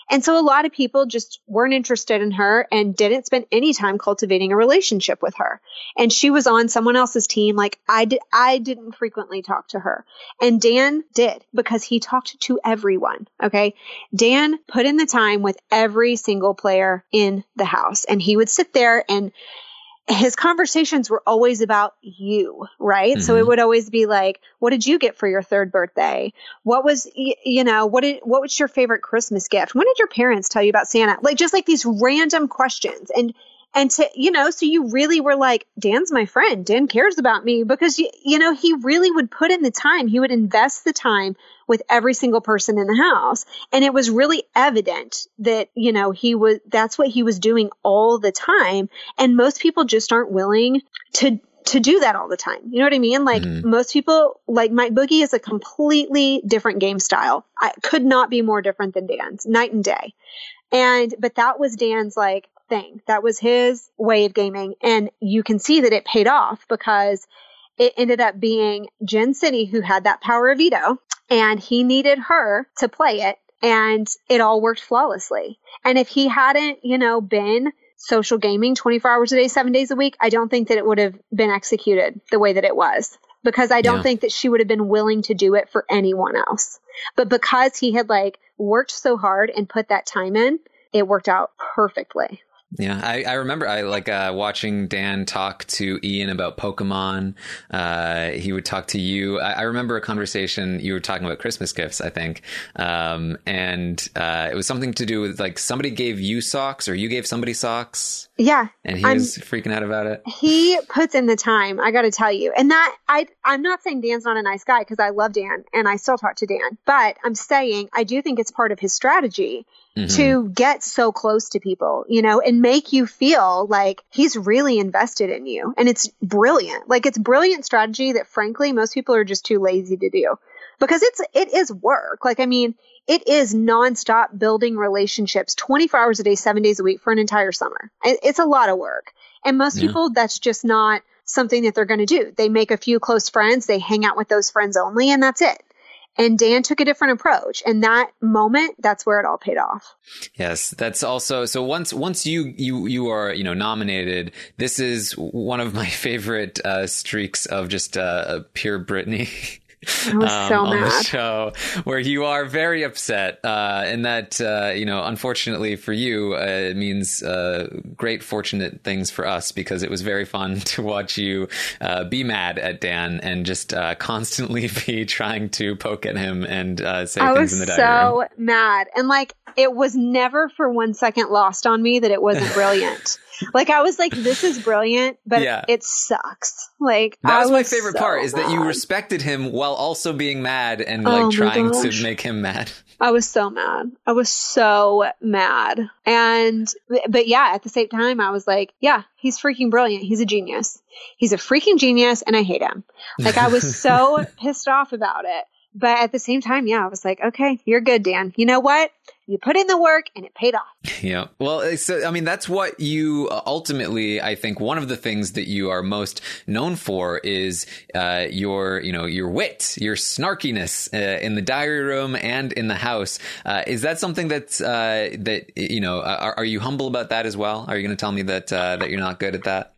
Speaker 13: And so a lot of people just weren't interested in her and didn't spend any time cultivating a relationship with her. And she was on someone else's team. Like I did, I didn't frequently talk to her. And Dan did, because he talked to everyone. Okay. Dan put in the time with every single player in the house, and he would sit there, and his conversations were always about you, right? Mm-hmm. So it would always be like, what did you get for your third birthday? What was, you know, what did, what was your favorite Christmas gift? When did your parents tell you about Santa? Like, just like these random questions. And, and to, you know, so you really were like, Dan's my friend. Dan cares about me, because, you, you know, he really would put in the time. He would invest the time with every single person in the house. And it was really evident that, you know, he was, that's what he was doing all the time. And most people just aren't willing to, to do that all the time. You know what I mean? Like mm-hmm. most people, like Mike Boogie is a completely different game style. I could not be more different than Dan's, night and day. And, but that was Dan's like thing. That was his way of gaming. And you can see that it paid off, because it ended up being Jen City who had that power of veto. And he needed her to play it, and it all worked flawlessly. And if he hadn't, you know, been social gaming twenty-four hours a day, seven days a week, I don't think that it would have been executed the way that it was, because I don't yeah. think that she would have been willing to do it for anyone else. But because he had like worked so hard and put that time in, it worked out perfectly.
Speaker 12: Yeah, I, I remember I like uh, watching Dan talk to Ian about Pokemon. Uh, he would talk to you. I, I remember a conversation, you were talking about Christmas gifts, I think. Um, and uh, it was something to do with like somebody gave you socks, or you gave somebody socks.
Speaker 13: Yeah.
Speaker 12: And he I'm, was freaking out about it.
Speaker 13: He puts in the time, I got to tell you. And that I, I'm not saying Dan's not a nice guy, because I love Dan and I still talk to Dan. But I'm saying I do think it's part of his strategy mm-hmm. to get so close to people, you know, and make you feel like he's really invested in you. And it's brilliant. Like, it's brilliant strategy that frankly, most people are just too lazy to do, because it's, it is work. Like, I mean, it is nonstop building relationships twenty-four hours a day, seven days a week for an entire summer. It's a lot of work. And most yeah. people, that's just not something that they're going to do. They make a few close friends, they hang out with those friends only, and that's it. And Dan took a different approach. And that moment, that's where it all paid off.
Speaker 12: Yes, that's also, so once once you you you are, you know, nominated, this is one of my favorite uh, streaks of just uh, pure Britney.
Speaker 13: I was
Speaker 12: um,
Speaker 13: so
Speaker 12: on
Speaker 13: mad.
Speaker 12: the show, where you are very upset, uh, and that, uh, you know, unfortunately for you, uh, it means uh, great fortunate things for us, because it was very fun to watch you uh, be mad at Dan and just uh, constantly be trying to poke at him and uh, say
Speaker 13: I
Speaker 12: things in the diary
Speaker 13: room. I
Speaker 12: room.
Speaker 13: was so mad. And like, it was never for one second lost on me that it wasn't brilliant. Like, I was like, this is brilliant, but yeah. it sucks. Like,
Speaker 12: that was,
Speaker 13: was
Speaker 12: my favorite
Speaker 13: so
Speaker 12: part, is
Speaker 13: mad.
Speaker 12: that you respected him while also being mad and like
Speaker 13: oh
Speaker 12: trying
Speaker 13: gosh.
Speaker 12: to make him mad.
Speaker 13: I was so mad. I was so mad. And, but yeah, at the same time, I was like, yeah, he's freaking brilliant. He's a genius. He's a freaking genius, and I hate him. Like, I was so pissed off about it. But at the same time, yeah, I was like, okay, you're good, Dan. You know what? You put in the work and it paid off.
Speaker 12: Yeah. Well, so, I mean, that's what you ultimately, I think one of the things that you are most known for is uh, your, you know, your wit, your snarkiness uh, in the diary room and in the house. Uh, is that something that's, uh, that, you know, are, are you humble about that as well? Are you going to tell me that, uh, that you're not good at that?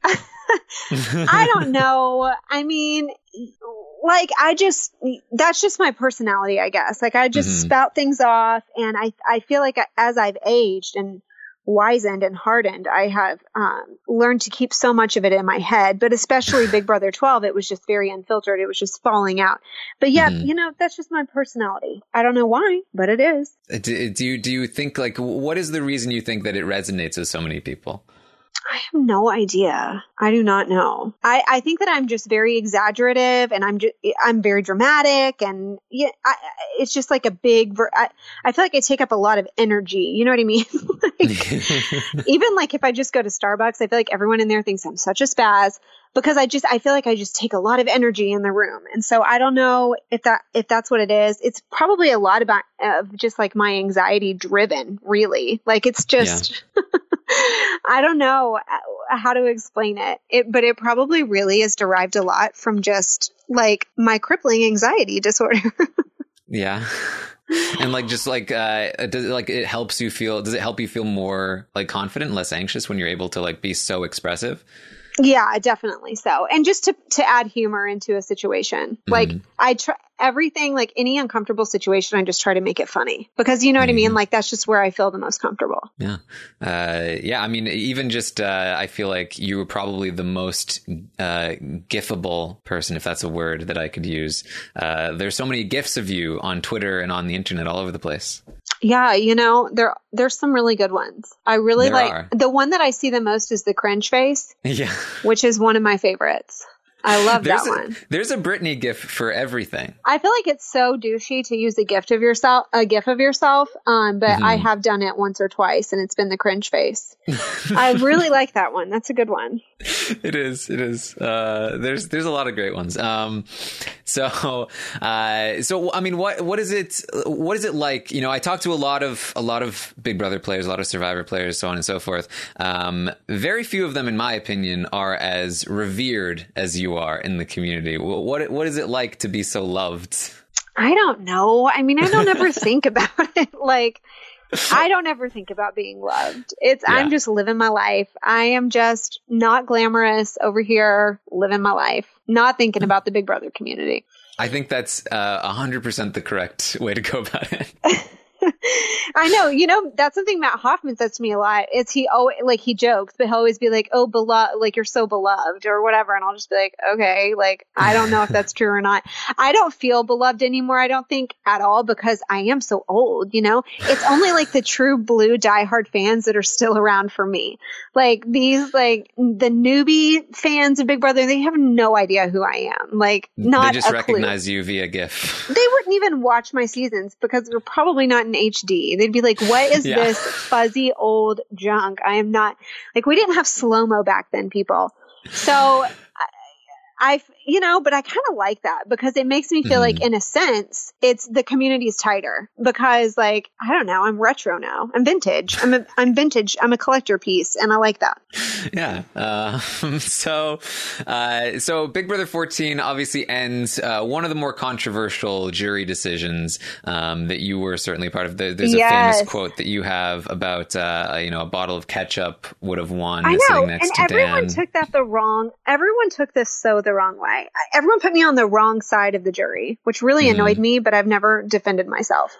Speaker 13: I don't know. I mean, like, I just, that's just my personality, I guess. Like, I just mm-hmm. spout things off, and I, I feel like as I've aged and wizened and hardened, I have um, learned to keep so much of it in my head. But especially Big Brother twelve, it was just very unfiltered. It was just falling out. But yeah, mm-hmm. you know, that's just my personality. I don't know why, but it is.
Speaker 12: Do, do you, do you think, like, what is the reason you think that it resonates with so many people?
Speaker 13: I have no idea. I do not know. I, I think that I'm just very exaggerative, and I'm just, I'm very dramatic, and yeah, I, it's just like a big, ver- I, I feel like I take up a lot of energy. You know what I mean? Like, even like if I just go to Starbucks, I feel like everyone in there thinks I'm such a spaz, because I just, I feel like I just take a lot of energy in the room. And so I don't know if that, if that's what it is. It's probably a lot about, of just like my anxiety driven, really. Like, it's just, yeah. I don't know how to explain it. it, but it probably really is derived a lot from just like my crippling anxiety disorder.
Speaker 12: Yeah. And like, just like, uh, does it, like, it helps you feel, does it help you feel more like confident, less anxious when you're able to like be so expressive?
Speaker 13: Yeah, definitely so. And just to, to add humor into a situation, mm-hmm. like I try everything, like any uncomfortable situation, I just try to make it funny because you know what mm-hmm. I mean? Like that's just where I feel the most comfortable.
Speaker 12: Yeah. Uh, yeah. I mean, even just, uh, I feel like you were probably the most, uh, gifable person, if that's a word that I could use. Uh, there's so many gifs of you on Twitter and on the internet all over the place.
Speaker 13: Yeah, you know, there there's some really good ones. I really
Speaker 12: there
Speaker 13: like
Speaker 12: are.
Speaker 13: The one that I see the most is the cringe face.
Speaker 12: Yeah.
Speaker 13: Which is one of my favorites. I love
Speaker 12: there's
Speaker 13: that
Speaker 12: a,
Speaker 13: one.
Speaker 12: There's a Britney gif for everything.
Speaker 13: I feel like it's so douchey to use a gift of yourself, a gif of yourself. Um, but mm-hmm. I have done it once or twice, and it's been the cringe face. I really like that one. That's a good one.
Speaker 12: It is. It is. Uh, there's there's a lot of great ones. Um, so uh, so I mean, what what is it? What is it like? You know, I talk to a lot of a lot of Big Brother players, a lot of Survivor players, so on and so forth. Um, very few of them, in my opinion, are as revered as you are in the community. What what is it like to be so loved?
Speaker 13: I don't know. I mean, I don't ever think about it. Like, I don't ever think about being loved. It's yeah. I'm just living my life. I am just not glamorous over here, living my life, not thinking about the Big Brother community.
Speaker 12: I think that's uh, one hundred percent the correct way to go about it.
Speaker 13: I know, you know, that's something Matt Hoffman says to me a lot. It's he always, like, he jokes, but he'll always be like, oh, beloved, like, you're so beloved or whatever. And I'll just be like, okay, like, I don't know if that's true or not. I don't feel beloved anymore, I don't think at all, because I am so old, you know? It's only like the true blue diehard fans that are still around for me. Like, these, like, the newbie fans of Big Brother, they have no idea who I am. Like, not
Speaker 12: They just
Speaker 13: a
Speaker 12: recognize
Speaker 13: clue.
Speaker 12: you via GIF.
Speaker 13: They wouldn't even watch my seasons because they're probably not in H D. They'd be like, what is
Speaker 12: Yeah.
Speaker 13: this fuzzy old junk? I am not, like, we didn't have slow-mo back then, people. So I, I you know, but I kind of like that because it makes me feel mm-hmm. like, in a sense, it's the community's tighter because, like, I don't know, I'm retro now. I'm vintage. I'm a, I'm vintage. I'm a collector piece, and I like that.
Speaker 12: Yeah. Uh, so, uh, so Big Brother fourteen obviously ends uh, one of the more controversial jury decisions um, that you were certainly part of. The, there's
Speaker 13: Yes.
Speaker 12: a famous quote that you have about, uh, you know, a bottle of ketchup would have won
Speaker 13: I know,
Speaker 12: sitting next
Speaker 13: and
Speaker 12: to
Speaker 13: everyone
Speaker 12: Dan.
Speaker 13: took that the wrong. Everyone took this so the wrong way. I- Everyone put me on the wrong side of the jury, which really
Speaker 12: Mhm.
Speaker 13: annoyed me. But I've never defended myself.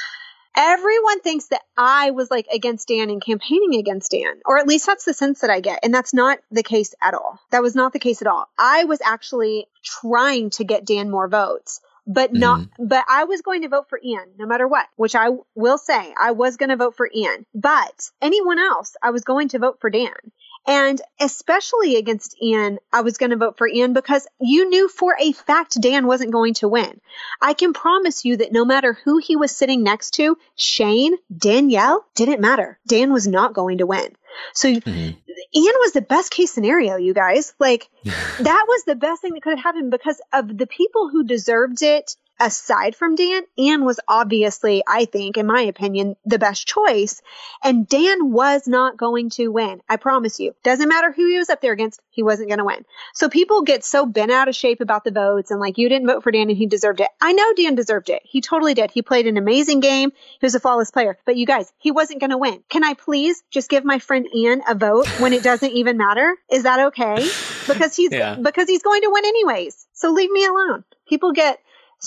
Speaker 13: Everyone thinks that I was like against Dan and campaigning against Dan, or at least that's the sense that I get, and that's not the case at all. That was not the case at all. I was actually trying to get Dan more votes. But not, mm-hmm. but I was going to vote for Ian no matter what, which I will say I was going to vote for Ian, but anyone else, I was going to vote for Dan. And especially against Ian, I was going to vote for Ian because you knew for a fact Dan wasn't going to win. I can promise you that no matter who he was sitting next to, Shane, Danielle, didn't matter. Dan was not going to win. So mm-hmm. Ian was the best case scenario, you guys. Like, that was the best thing that could have happened because of the people who deserved it. Aside from Dan, Ian was obviously, I think, in my opinion, the best choice. And Dan was not going to win. I promise you. Doesn't matter who he was up there against, he wasn't going to win. So people get so bent out of shape about the votes and like, you didn't vote for Dan and he deserved it. I know Dan deserved it. He totally did. He played an amazing game. He was a flawless player. But you guys, he wasn't going to win. Can I please just give my friend Ian a vote when it doesn't even matter? Is that okay? Because he's,
Speaker 12: yeah.
Speaker 13: because he's going to win anyways. So leave me alone. People get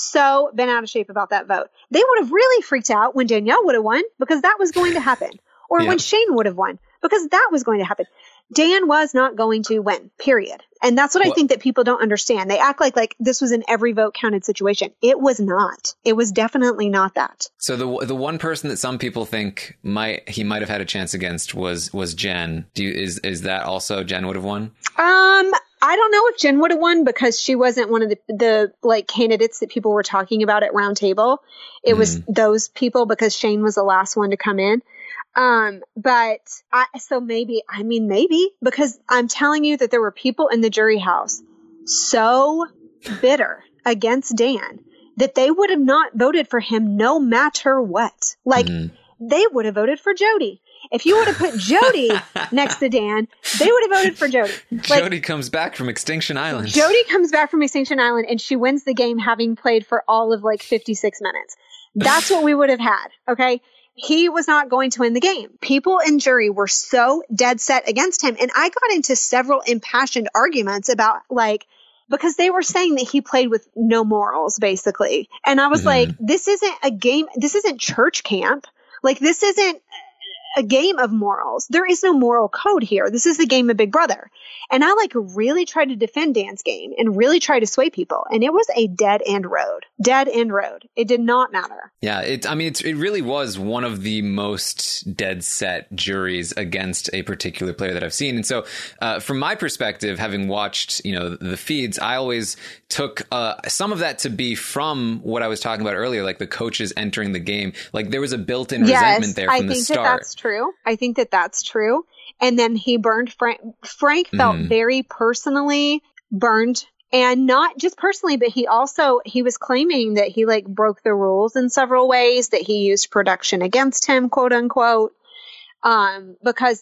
Speaker 13: so been out of shape about that vote. They would have really freaked out when Danielle would have won because that was going to happen. Or yeah. when Shane would have won because that was going to happen. Dan was not going to win, period. And that's what well, I think that people don't understand. They act like like this was an every vote counted situation. It was not. It was definitely not that.
Speaker 12: So the the one person that some people think might he might have had a chance against was was Jen. Do you, is is that also Jen would have won?
Speaker 13: Um I don't know if Jen would have won because she wasn't one of the, the like candidates that people were talking about at Round Table. It mm. was those people because Shane was the last one to come in. Um, but I, so maybe, I mean, maybe because I'm telling you that there were people in the jury house so bitter against Dan that they would have not voted for him no matter what. Like mm. they would have voted for Jody. If you would have put Jody next to Dan, they would have voted for Jody. Like,
Speaker 12: Jody comes back from Extinction Island.
Speaker 13: Jody comes back from Extinction Island and she wins the game having played for all of like fifty-six minutes. That's what we would have had. Okay. He was not going to win the game. People in jury were so dead set against him. And I got into several impassioned arguments about like, because they were saying that he played with no morals, basically. And I was mm-hmm. like, this isn't a game. This isn't church camp. Like, this isn't a game of morals. There is no moral code here. This is the game of Big Brother. And I like really tried to defend Dan's game and really try to sway people. And it was a dead end road, dead end road. It did not matter.
Speaker 12: Yeah. It, I mean, it's, it really was one of the most dead set juries against a particular player that I've seen. And so, uh, from my perspective, having watched, you know, the feeds, I always took, uh, some of that to be from what I was talking about earlier, like the coaches entering the game. Like there was a built-in
Speaker 13: yes,
Speaker 12: resentment there from
Speaker 13: I
Speaker 12: the
Speaker 13: think
Speaker 12: start.
Speaker 13: That that's true. I think that that's true. And then he burned Frank. Frank felt mm. very personally burned, and not just personally, but he also, he was claiming that he like broke the rules in several ways, that he used production against him, quote unquote. Um, because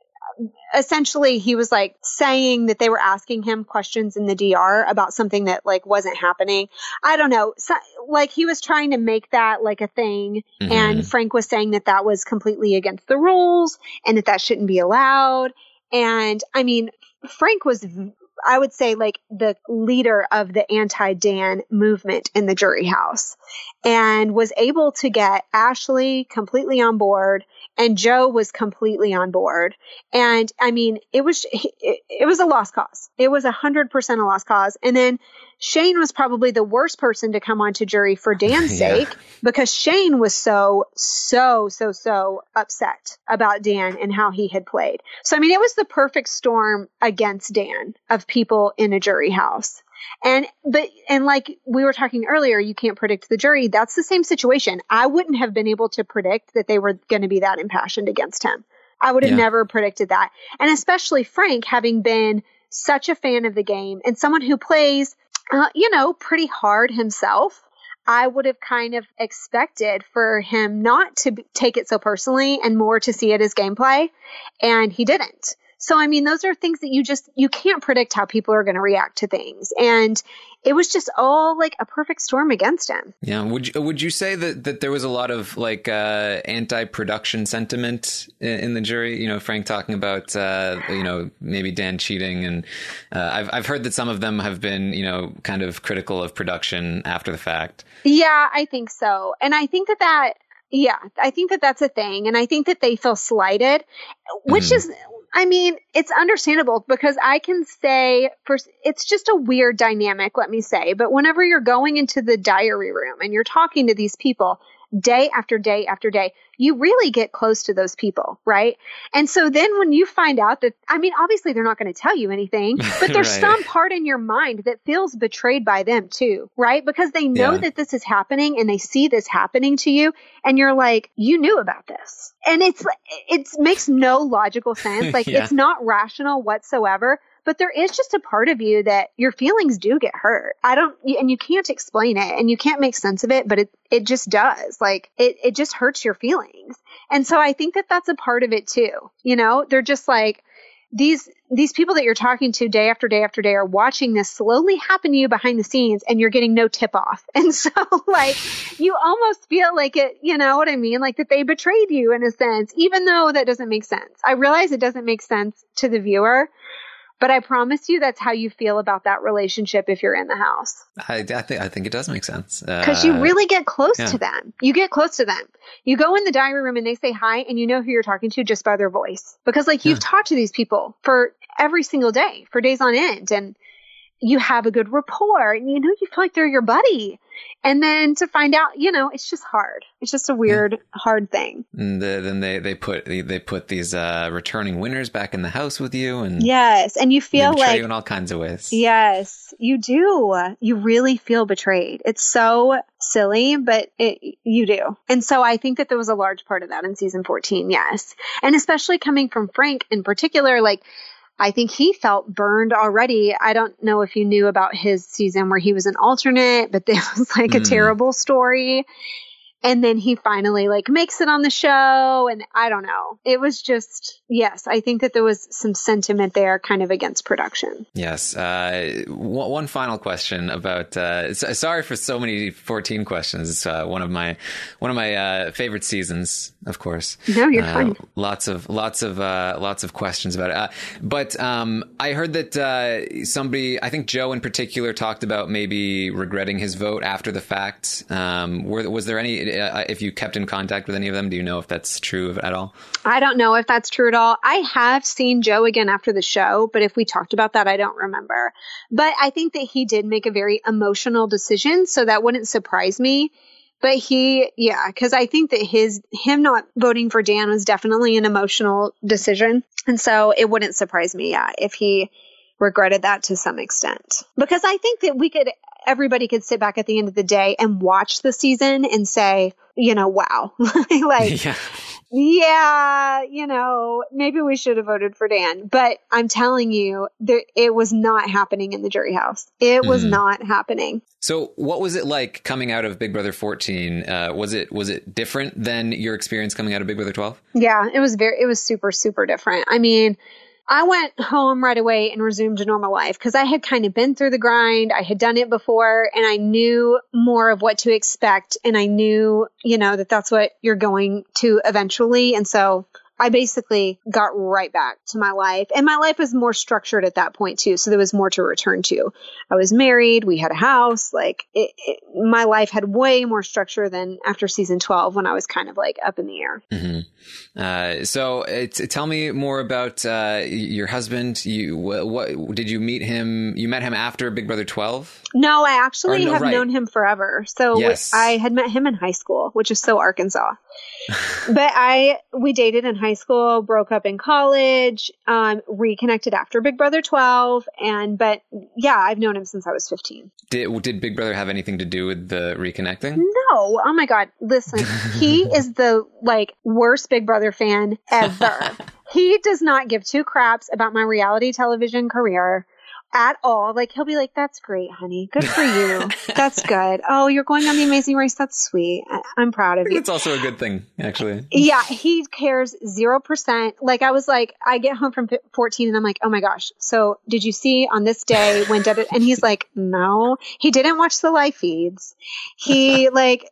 Speaker 13: essentially he was like saying that they were asking him questions in the D R about something that like wasn't happening. I don't know. So, like he was trying to make that like a thing. Mm-hmm. And Frank was saying that that was completely against the rules and that that shouldn't be allowed. And I mean, Frank was, I would say, like the leader of the anti-Dan movement in the jury house, and was able to get Ashley completely on board. And Joe was completely on board. And I mean, it was, it, it was a lost cause. It was a hundred percent a lost cause. And then Shane was probably the worst person to come onto jury for Dan's yeah. sake, because Shane was so, so, so, so upset about Dan and how he had played. So, I mean, it was the perfect storm against Dan of people in a jury house. And, but, and like we were talking earlier, you can't predict the jury. That's the same situation. I wouldn't have been able to predict that they were going to be that impassioned against him. I would have yeah. never predicted that. And especially Frank, having been such a fan of the game and someone who plays, uh, you know, pretty hard himself. I would have kind of expected for him not to b- take it so personally and more to see it as gameplay. And he didn't. So, I mean, those are things that you just, you can't predict how people are going to react to things. And it was just all like a perfect storm against him.
Speaker 12: Yeah. Would you, would you say that, that there was a lot of like uh, anti-production sentiment in, in the jury? You know, Frank talking about, uh, you know, maybe Dan cheating. And uh, I've, I've heard that some of them have been, you know, kind of critical of production after the fact.
Speaker 13: Yeah, I think so. And I think that that, yeah, I think that that's a thing. And I think that they feel slighted, which mm. is, I mean, it's understandable because I can say, first, it's just a weird dynamic, let me say. But whenever you're going into the diary room and you're talking to these people day after day after day, you really get close to those people, right? And so then when you find out that, I mean, obviously they're not going to tell you anything, but there's right. some part in your mind that feels betrayed by them too, right? Because they know yeah. that this is happening and they see this happening to you and you're like, you knew about this. And it's, it makes no logical sense. Like yeah. it's not rational whatsoever. But there is just a part of you that your feelings do get hurt. I don't, and you can't explain it and you can't make sense of it, but it, it just does. Like it, it just hurts your feelings. And so I think that that's a part of it too. You know, they're just like these, these people that you're talking to day after day after day are watching this slowly happen to you behind the scenes and you're getting no tip off. And so like you almost feel like it, you know what I mean? Like that they betrayed you in a sense, even though that doesn't make sense. I realize it doesn't make sense to the viewer. But I promise you that's how you feel about that relationship if you're in the house.
Speaker 12: I, I think I think it does make sense.
Speaker 13: Because uh, you really get close yeah. to them. You get close to them. You go in the diary room and they say hi and you know who you're talking to just by their voice. Because like you've yeah. talked to these people for every single day, for days on end. And you have a good rapport and you know, you feel like they're your buddy. And then to find out, you know, it's just hard. It's just a weird, yeah. hard thing.
Speaker 12: And the, then they, they put they put these uh, returning winners back in the house with you, and
Speaker 13: yes, and you feel
Speaker 12: they betray
Speaker 13: like
Speaker 12: you in all kinds of ways.
Speaker 13: Yes, you do. You really feel betrayed. It's so silly, but it, you do. And so I think that there was a large part of that in season fourteen. Yes, and especially coming from Frank in particular, like. I think he felt burned already. I don't know if you knew about his season where he was an alternate, but there was like mm. a terrible story. And then he finally like makes it on the show. And I don't know. It was just, yes, I think that there was some sentiment there kind of against production.
Speaker 12: Yes. Uh, w- one final question about, uh, sorry for so many fourteen questions. It's uh, one of my, one of my uh, favorite seasons, of course.
Speaker 13: No, you're
Speaker 12: uh,
Speaker 13: fine.
Speaker 12: Lots of, lots of, uh, lots of questions about it. Uh, but um, I heard that uh, somebody, I think Joe in particular, talked about maybe regretting his vote after the fact. Um, were, was there any, uh, if you kept in contact with any of them, do you know if that's true at all?
Speaker 13: I don't know if that's true at all. I have seen Joe again after the show, but if we talked about that, I don't remember. But I think that he did make a very emotional decision, so that wouldn't surprise me. But he, yeah, because I think that his, him not voting for Dan was definitely an emotional decision. And so it wouldn't surprise me, yeah, if he regretted that to some extent. Because I think that we could, everybody could sit back at the end of the day and watch the season and say, you know, wow, like, yeah. yeah, you know, maybe we should have voted for Dan. But I'm telling you, there, it was not happening in the jury house. It was mm. not happening.
Speaker 12: So what was it like coming out of Big Brother fourteen? Uh, was it was it different than your experience coming out of Big Brother twelve?
Speaker 13: Yeah, it was very, it was super, super different. I mean, I went home right away and resumed a normal life because I had kind of been through the grind. I had done it before and I knew more of what to expect. And I knew, you know, that that's what you're going to eventually. And so I basically got right back to my life. And my life was more structured at that point too. So there was more to return to. I was married. We had a house. Like it, it, my life had way more structure than after season twelve when I was kind of like up in the air.
Speaker 12: Mm-hmm. Uh, so uh, t- tell me more about uh, your husband. You, what, what did you meet him? You met him after Big Brother twelve?
Speaker 13: No, I actually
Speaker 12: no,
Speaker 13: have
Speaker 12: right.
Speaker 13: known him forever. So
Speaker 12: yes.
Speaker 13: I had met him in high school, which is so Arkansas. But I, we dated in high school, broke up in college, um, reconnected after Big Brother twelve. And, but yeah, I've known him since I was fifteen.
Speaker 12: Did, did Big Brother have anything to do with the reconnecting?
Speaker 13: No. Oh my God. Listen, he is the like worst Big Brother fan ever. He does not give two craps about my reality television career at all. Like he'll be like, that's great, honey. Good for you. That's good. Oh, you're going on The Amazing Race. That's sweet. I- I'm proud of you.
Speaker 12: It's also a good thing, actually.
Speaker 13: Yeah. He cares zero percent. Like I was like, I get home from fourteen and I'm like, oh my gosh. So did you see on this day when did it? And he's like, no, he didn't watch the live feeds. He like,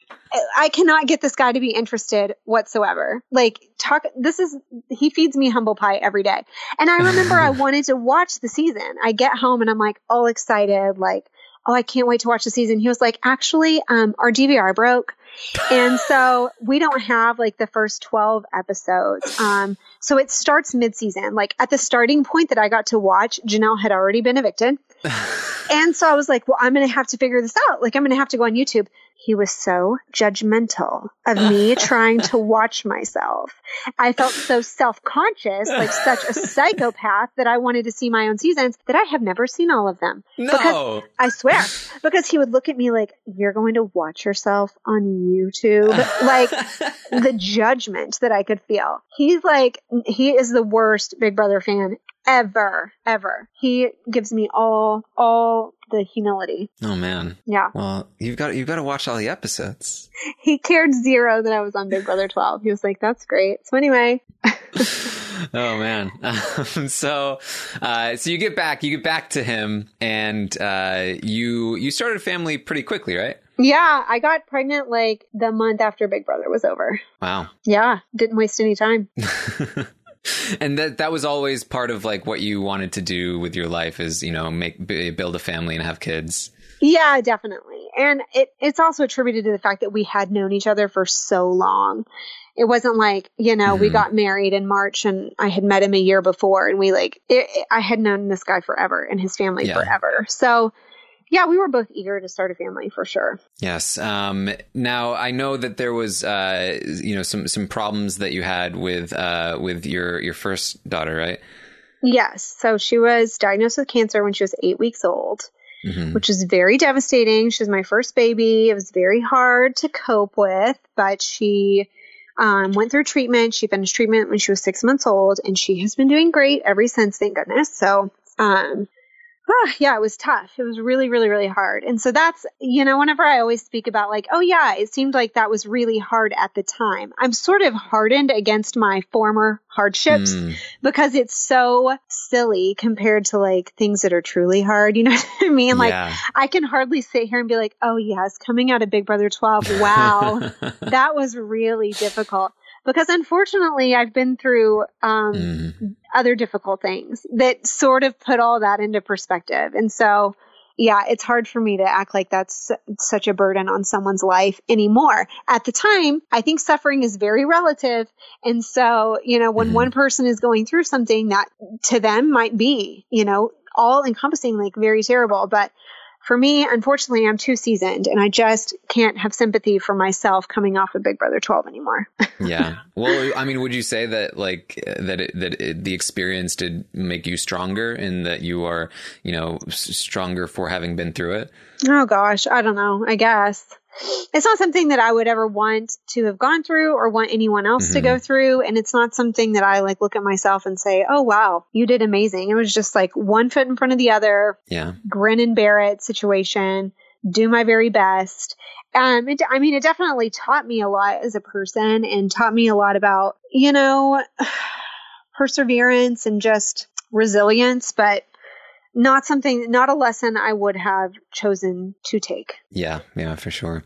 Speaker 13: I cannot get this guy to be interested whatsoever. Like talk, this is, he feeds me humble pie every day. And I remember I wanted to watch the season. I get home and I'm like all excited, like, oh, I can't wait to watch the season. He was like, actually, um, our D V R broke. And so we don't have like the first twelve episodes. Um, so it starts mid-season. Like at the starting point that I got to watch, Janelle had already been evicted. And so I was like, well, I'm going to have to figure this out. Like I'm going to have to go on YouTube. He was so judgmental of me trying to watch myself. I felt so self-conscious, like such a psychopath that I wanted to see my own seasons that I have never seen all of them.
Speaker 12: No.
Speaker 13: Because, I swear, because he would look at me like, you're going to watch yourself on YouTube. Like the judgment that I could feel. He's like, he is the worst Big Brother fan ever, ever. He gives me all, all the humility.
Speaker 12: Oh man.
Speaker 13: Yeah.
Speaker 12: Well, you've got, you've got to watch all the episodes.
Speaker 13: He cared zero that I was on Big Brother twelve. He was like, that's great. So anyway.
Speaker 12: Oh man. Um, so, uh, so you get back, you get back to him and, uh, you, you started a family pretty quickly, right?
Speaker 13: Yeah. I got pregnant like the month after Big Brother was over.
Speaker 12: Wow.
Speaker 13: Yeah. Didn't waste any time.
Speaker 12: And that that was always part of like what you wanted to do with your life is, you know, make b- build a family and have kids.
Speaker 13: Yeah, definitely. And it, it's also attributed to the fact that we had known each other for so long. It wasn't like, you know, mm-hmm. we got married in March and I had met him a year before and we like, it, it, I had known this guy forever and his family yeah. forever. So yeah, we were both eager to start a family for sure.
Speaker 12: Yes. Um, now I know that there was, uh, you know, some, some problems that you had with, uh, with your, your first daughter, right?
Speaker 13: Yes. So she was diagnosed with cancer when she was eight weeks old, mm-hmm. which is very devastating. She was my first baby. It was very hard to cope with, but she, um, went through treatment. She finished treatment when she was six months old and she has been doing great ever since, thank goodness. So, um, Oh, yeah, it was tough. It was really, really, really hard. And so that's, you know, whenever I always speak about like, oh yeah, it seemed like that was really hard at the time. I'm sort of hardened against my former hardships mm. because it's so silly compared to like things that are truly hard. You know what I mean? Like
Speaker 12: yeah.
Speaker 13: I can hardly sit here and be like, oh yes, coming out of Big Brother twelve. Wow. That was really difficult. Because unfortunately, I've been through um, mm. other difficult things that sort of put all that into perspective. And so, yeah, it's hard for me to act like that's such a burden on someone's life anymore. At the time, I think suffering is very relative. And so, you know, when mm. one person is going through something that to them might be, you know, all encompassing, like very terrible. But for me, unfortunately, I'm too seasoned and I just can't have sympathy for myself coming off of Big Brother twelve anymore.
Speaker 12: Yeah. Well, I mean, would you say that like that it, that it, the experience did make you stronger and that you are, you know, s- stronger for having been through it?
Speaker 13: Oh, gosh. I don't know. I guess. It's not something that I would ever want to have gone through or want anyone else mm-hmm. to go through. And it's not something that I like look at myself and say, oh, wow, you did amazing. It was just like one foot in front of the other,
Speaker 12: yeah,
Speaker 13: grin and bear it situation, do my very best. Um, it, I mean, it definitely taught me a lot as a person and taught me a lot about, you know, perseverance and just resilience, but not something, not a lesson I would have chosen to take.
Speaker 12: Yeah, yeah, for sure.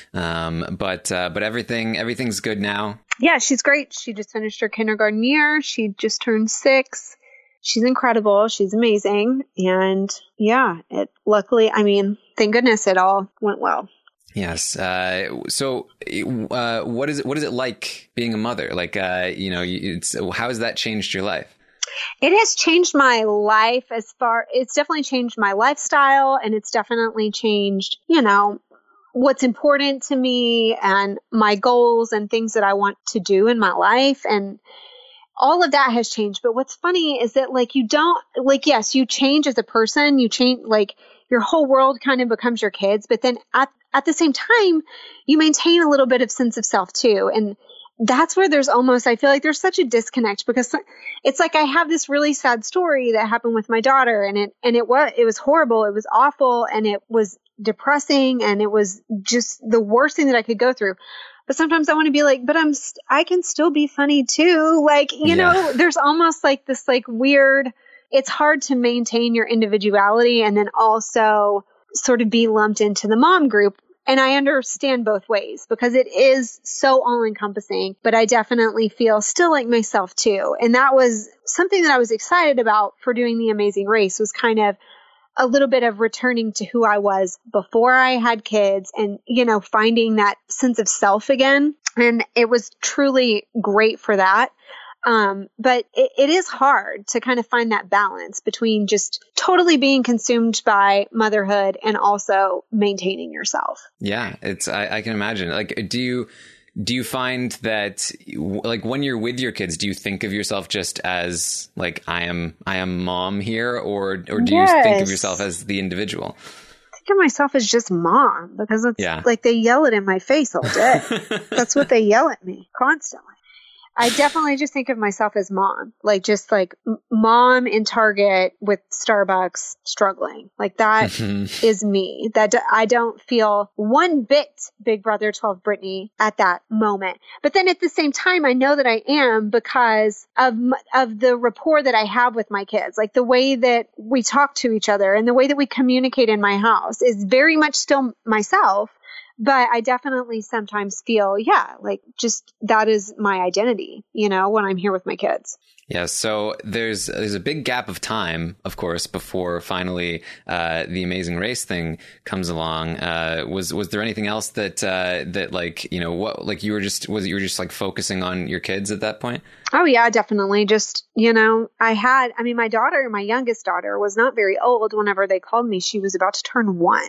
Speaker 12: Um, but uh, but everything everything's good now.
Speaker 13: Yeah, she's great. She just finished her kindergarten year. She just turned six. She's incredible. She's amazing. And yeah, it luckily, I mean, thank goodness it all went well.
Speaker 12: Yes. Uh, so, uh, what is it? What is it like being a mother? Like, uh, you know, it's how has that changed your life?
Speaker 13: It has changed my life as far, it's definitely changed my lifestyle and it's definitely changed, you know, what's important to me and my goals and things that I want to do in my life. And all of that has changed. But what's funny is that like, you don't like, yes, you change as a person, you change, like your whole world kind of becomes your kids, but then at, at the same time, you maintain a little bit of sense of self too. And that's where there's almost, I feel like there's such a disconnect because it's like I have this really sad story that happened with my daughter and it, and it was, it was horrible. It was awful and it was depressing and it was just the worst thing that I could go through. But sometimes I want to be like, but I'm, st- I can still be funny too. Like, you yeah. know, there's almost like this like weird, it's hard to maintain your individuality and then also sort of be lumped into the mom group. And I understand both ways because it is so all encompassing, but I definitely feel still like myself too. And that was something that I was excited about for doing The Amazing Race was kind of a little bit of returning to who I was before I had kids and, you know, finding that sense of self again. And it was truly great for that. Um, but it, it is hard to kind of find that balance between just totally being consumed by motherhood and also maintaining yourself.
Speaker 12: Yeah, it's, I, I can imagine. Like, do you, do you find that like when you're with your kids, do you think of yourself just as like, I am, I am mom here, or, or do yes. you think of yourself as the individual?
Speaker 13: I think of myself as just mom because it's yeah. like they yell it in my face all day. That's what they yell at me constantly. I definitely just think of myself as mom, like just like m- mom in Target with Starbucks struggling. Like that mm-hmm. is me. That d- I don't feel one bit Big Brother twelve Brittany at that moment. But then at the same time, I know that I am because of m- of the rapport that I have with my kids. Like the way that we talk to each other and the way that we communicate in my house is very much still myself. But I definitely sometimes feel, yeah, like just that is my identity, you know, when I'm here with my kids.
Speaker 12: Yeah. So there's there's a big gap of time, of course, before finally uh, the Amazing Race thing comes along. Uh, was was there anything else that uh, that like, you know, what like you were just was it, you were just like focusing on your kids at that point?
Speaker 13: Oh, yeah, definitely. Just, you know, I had I mean, my daughter, my youngest daughter was not very old whenever they called me. She was about to turn one.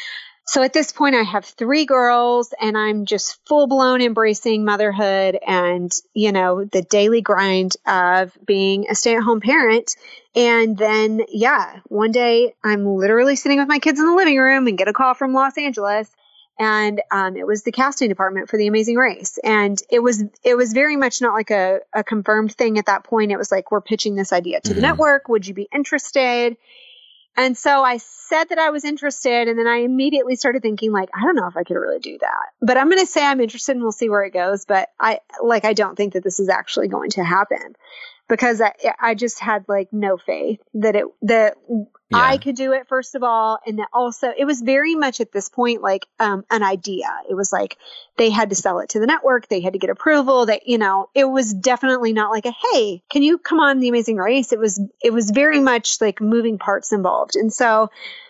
Speaker 13: So at this point, I have three girls and I'm just full blown embracing motherhood and, you know, the daily grind of being a stay at home parent. And then, yeah, one day I'm literally sitting with my kids in the living room and get a call from Los Angeles. And um, it was the casting department for The Amazing Race. And it was it was very much not like a, a confirmed thing at that point. It was like, we're pitching this idea to mm-hmm. the network. Would you be interested? And so I said that I was interested, and then I immediately started thinking, like, I don't know if I could really do that. But I'm going to say I'm interested, and we'll see where it goes. But I, like, I don't think that this is actually going to happen, because I, I just had, like, no faith that it, that yeah. I could do it, first of all. And that also, it was very much at this point, like, um, an idea. It was like, they had to sell it to the network. They had to get approval. That, you know, it was definitely not like a, hey, can you come on The Amazing Race? It was, it was very much like moving parts involved. And so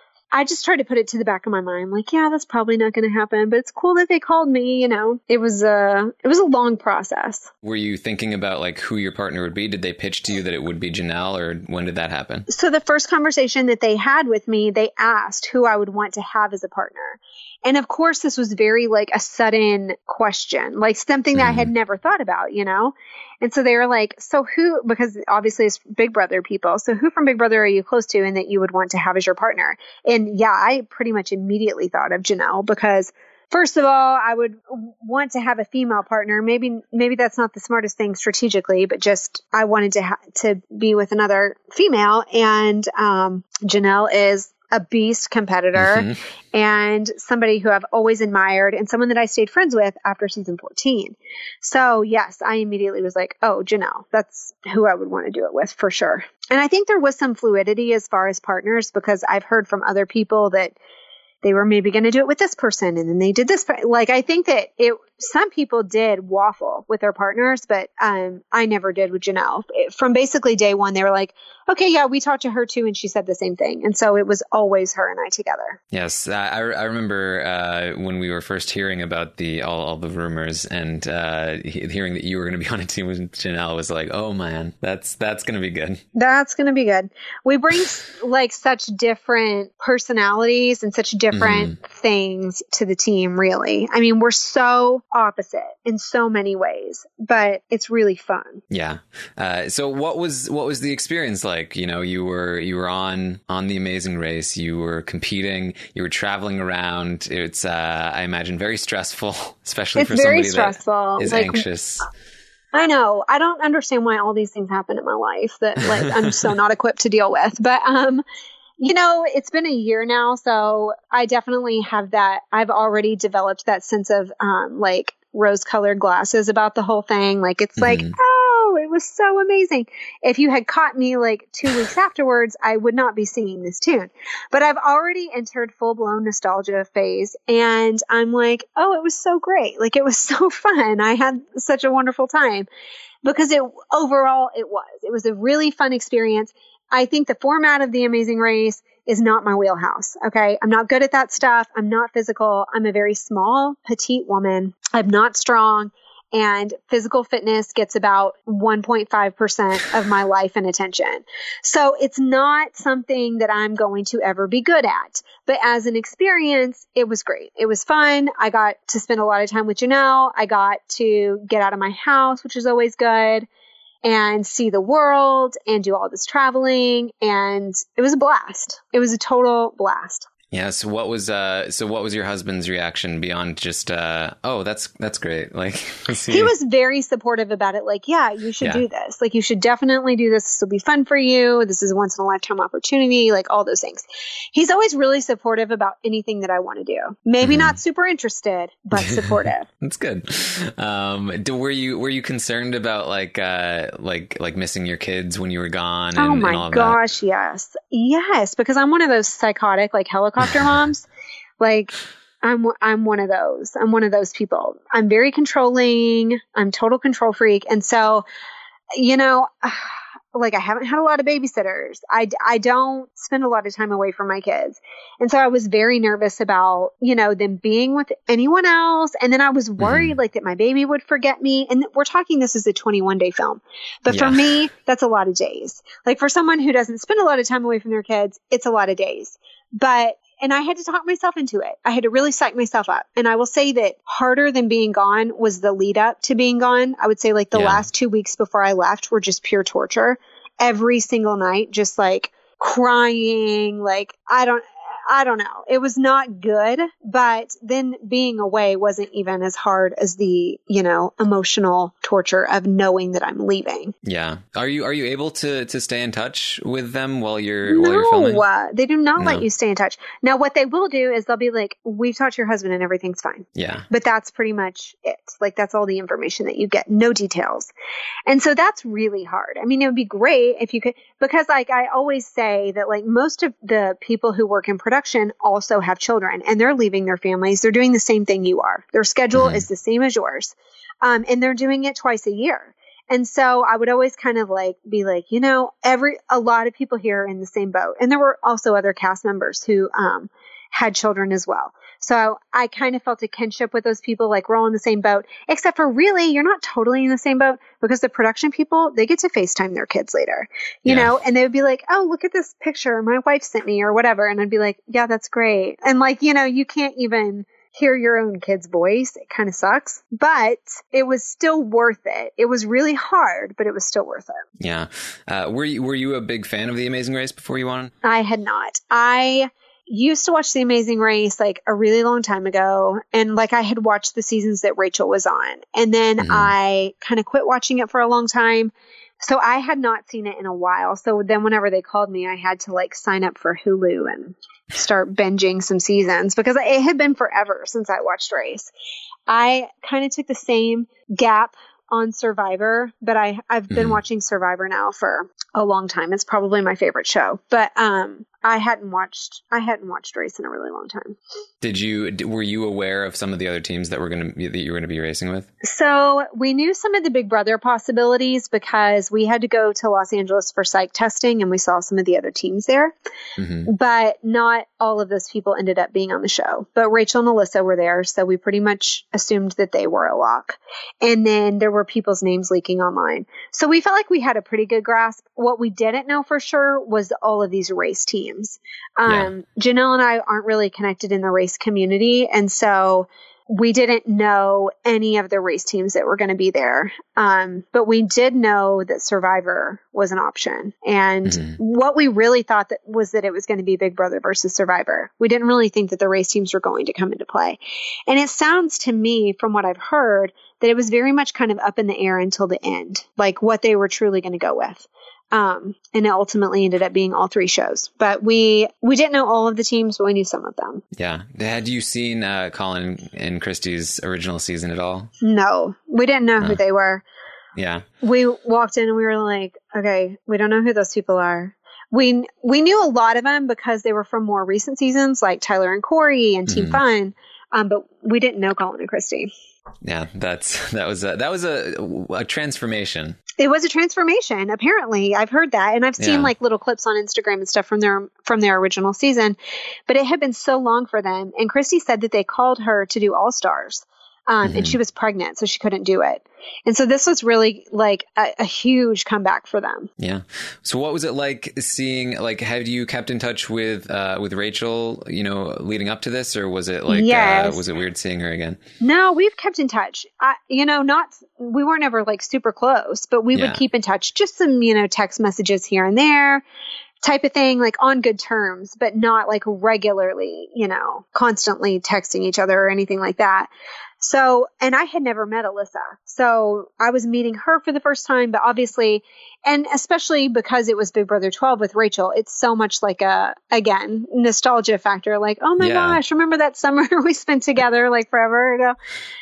Speaker 13: I just tried to put it to the back of my mind, like, yeah, that's probably not going to happen, but it's cool that they called me. You know, it was a, it was a long process.
Speaker 12: Were you thinking about like who your partner would be? Did they pitch to you that it would be Janelle, or when did that happen?
Speaker 13: So the first conversation that they had with me, they asked who I would want to have as a partner. And of course, this was very like a sudden question, like something that mm. I had never thought about, you know? And so they were like, so who, because obviously it's Big Brother people. So who from Big Brother are you close to and that you would want to have as your partner? And yeah, I pretty much immediately thought of Janelle, because first of all, I would want to have a female partner. Maybe, maybe that's not the smartest thing strategically, but just I wanted to ha- to be with another female. And um, Janelle is a beast competitor mm-hmm. and somebody who I've always admired, and someone that I stayed friends with after season fourteen. So yes, I immediately was like, oh, Janelle, that's who I would want to do it with for sure. And I think there was some fluidity as far as partners, because I've heard from other people that they were maybe going to do it with this person, and then they did this. Like, I think that it, some people did waffle with their partners, but um, I never did with Janelle. From basically day one, they were like, okay, yeah, we talked to her too, and she said the same thing. And so it was always her and I together.
Speaker 12: Yes, I, I remember uh, when we were first hearing about the all, all the rumors, and uh, hearing that you were going to be on a team with Janelle was like, oh man, that's that's going to be good. That's
Speaker 13: going to be good. We bring like such different personalities and such different different mm. things to the team, really. I mean, we're so opposite in so many ways, but it's really fun.
Speaker 12: Yeah. Uh, so what was what was the experience like? You know, you were you were on on The Amazing Race, you were competing, you were traveling around. It's uh, I imagine very stressful, especially
Speaker 13: it's
Speaker 12: for somebody
Speaker 13: stressful.
Speaker 12: that is
Speaker 13: like,
Speaker 12: anxious.
Speaker 13: I know. I don't understand why all these things happen in my life that like I'm so not equipped to deal with. But um you know, it's been a year now, so I definitely have that. I've already developed that sense of um, like rose-colored glasses about the whole thing. Like, it's mm-hmm. like, oh, it was so amazing. If you had caught me like two weeks afterwards, I would not be singing this tune. But I've already entered full-blown nostalgia phase, and I'm like, oh, it was so great. Like, it was so fun. I had such a wonderful time, because it overall it was. It was a really fun experience. I think the format of The Amazing Race is not my wheelhouse. Okay. I'm not good at that stuff. I'm not physical. I'm a very small, petite woman. I'm not strong, and physical fitness gets about one point five percent of my life and attention. So it's not something that I'm going to ever be good at. But as an experience, it was great. It was fun. I got to spend a lot of time with Janelle. I got to get out of my house, which is always good, and see the world and do all this traveling. And it was a blast. It was a total blast.
Speaker 12: Yeah. So what was uh so what was your husband's reaction beyond just uh oh that's that's great? Like he...
Speaker 13: he was very supportive about it. Like, yeah, you should yeah. do this. Like, you should definitely do this. This will be fun for you. This is a once in a lifetime opportunity. Like, all those things. He's always really supportive about anything that I want to do. Maybe mm-hmm. not super interested, but supportive.
Speaker 12: That's good. Um, do, were you were you concerned about like uh like like missing your kids when you were gone? And,
Speaker 13: oh my
Speaker 12: and all of
Speaker 13: gosh,
Speaker 12: that?
Speaker 13: yes, yes, because I'm one of those psychotic like helicopter moms. Like, I'm I'm one of those. I'm one of those people. I'm very controlling. I'm total control freak. And so, you know, like, I haven't had a lot of babysitters. I, I don't spend a lot of time away from my kids. And so I was very nervous about, you know, them being with anyone else. And then I was worried mm-hmm. like that my baby would forget me. And we're talking, this is a twenty-one day film. But yeah. for me, that's a lot of days. Like, for someone who doesn't spend a lot of time away from their kids, it's a lot of days. But And I had to talk myself into it. I had to really psych myself up. And I will say that harder than being gone was the lead up to being gone. I would say like the yeah. last two weeks before I left were just pure torture. Every single night, just like crying, like, I don't, I don't know. It was not good, but then being away wasn't even as hard as the, you know, emotional torture of knowing that I'm leaving.
Speaker 12: Yeah. Are you are you able to to stay in touch with them while you're
Speaker 13: no,
Speaker 12: while you're filming?
Speaker 13: Uh, they do not
Speaker 12: No.
Speaker 13: let you stay in touch. Now, what they will do is they'll be like, we've talked to your husband and everything's fine.
Speaker 12: Yeah.
Speaker 13: But that's pretty much it. Like, that's all the information that you get. No details. And so that's really hard. I mean, it would be great if you could, because like I always say that like most of the people who work in production also have children and they're leaving their families. They're doing the same thing you are. Their schedule mm-hmm. is the same as yours. Um, and they're doing it twice a year. And so I would always kind of like be like, you know, every, a lot of people here are in the same boat. And there were also other cast members who, um, had children as well. So I kind of felt a kinship with those people, like we're all in the same boat, except for really, you're not totally in the same boat because the production people, they get to FaceTime their kids later, you yeah. know, and they would be like, oh, look at this picture my wife sent me or whatever. And I'd be like, yeah, that's great. And like, you know, you can't even hear your own kid's voice. It kind of sucks, but it was still worth it. It was really hard, but it was still worth it.
Speaker 12: Yeah. Uh, were you, were you a big fan of The Amazing Race before you won?
Speaker 13: I had not. I used to watch The Amazing Race like a really long time ago. And like I had watched the seasons that Rachel was on. And then mm-hmm. I kind of quit watching it for a long time. So I had not seen it in a while. So then whenever they called me, I had to like sign up for Hulu and start binging some seasons because it had been forever since I watched Race. I kind of took the same gap on Survivor, but I, I've been mm-hmm. watching Survivor now for a long time. It's probably my favorite show, but um, I hadn't watched I hadn't watched Race in a really long time.
Speaker 12: Did you were you aware of some of the other teams that were going to that you were going to be racing with?
Speaker 13: So we knew some of the Big Brother possibilities because we had to go to Los Angeles for psych testing, and we saw some of the other teams there. Mm-hmm. But not all of those people ended up being on the show. But Rachel and Alyssa were there, so we pretty much assumed that they were a lock. And then there were people's names leaking online, so we felt like we had a pretty good grasp. What we didn't know for sure was all of these race teams. Um, yeah. Janelle and I aren't really connected in the race community. And so we didn't know any of the race teams that were going to be there. Um, but we did know that Survivor was an option. And mm-hmm. what we really thought that was that it was going to be Big Brother versus Survivor. We didn't really think that the race teams were going to come into play. And it sounds to me, from what I've heard, that it was very much kind of up in the air until the end, like what they were truly going to go with. Um, and it ultimately ended up being all three shows, but we, we didn't know all of the teams, but we knew some of them.
Speaker 12: Yeah. Had you seen, uh, Colin and Christy's original season at all?
Speaker 13: No, we didn't know
Speaker 12: uh,
Speaker 13: who they were.
Speaker 12: Yeah.
Speaker 13: We walked in and we were like, okay, we don't know who those people are. We, we knew a lot of them because they were from more recent seasons, like Tyler and Corey and Team mm-hmm. Fun. Um, but we didn't know Colin and Christy.
Speaker 12: Yeah, that's, that was a, that was a, a transformation.
Speaker 13: It was a transformation. Apparently, I've heard that, and I've seen yeah. like little clips on Instagram and stuff from their from their original season. But it had been so long for them. And Christy said that they called her to do All Stars, um, mm-hmm. and she was pregnant, so she couldn't do it. And so this was really like a, a huge comeback for them.
Speaker 12: Yeah. So what was it like seeing? Like, have you kept in touch with uh, with Rachel? You know, leading up to this, or was it like
Speaker 13: yes.
Speaker 12: uh, was it weird seeing her again?
Speaker 13: No, we've kept in touch. I, you know, not we weren't ever like super close, but we yeah. would keep in touch. Just some you know text messages here and there. Type of thing, like on good terms, but not like regularly, you know, constantly texting each other or anything like that. So, and I had never met Alyssa. So I was meeting her for the first time, but obviously, and especially because it was Big Brother twelve with Rachel, it's so much like a, again, nostalgia factor. Like, oh my yeah. gosh, remember that summer we spent together like forever ago?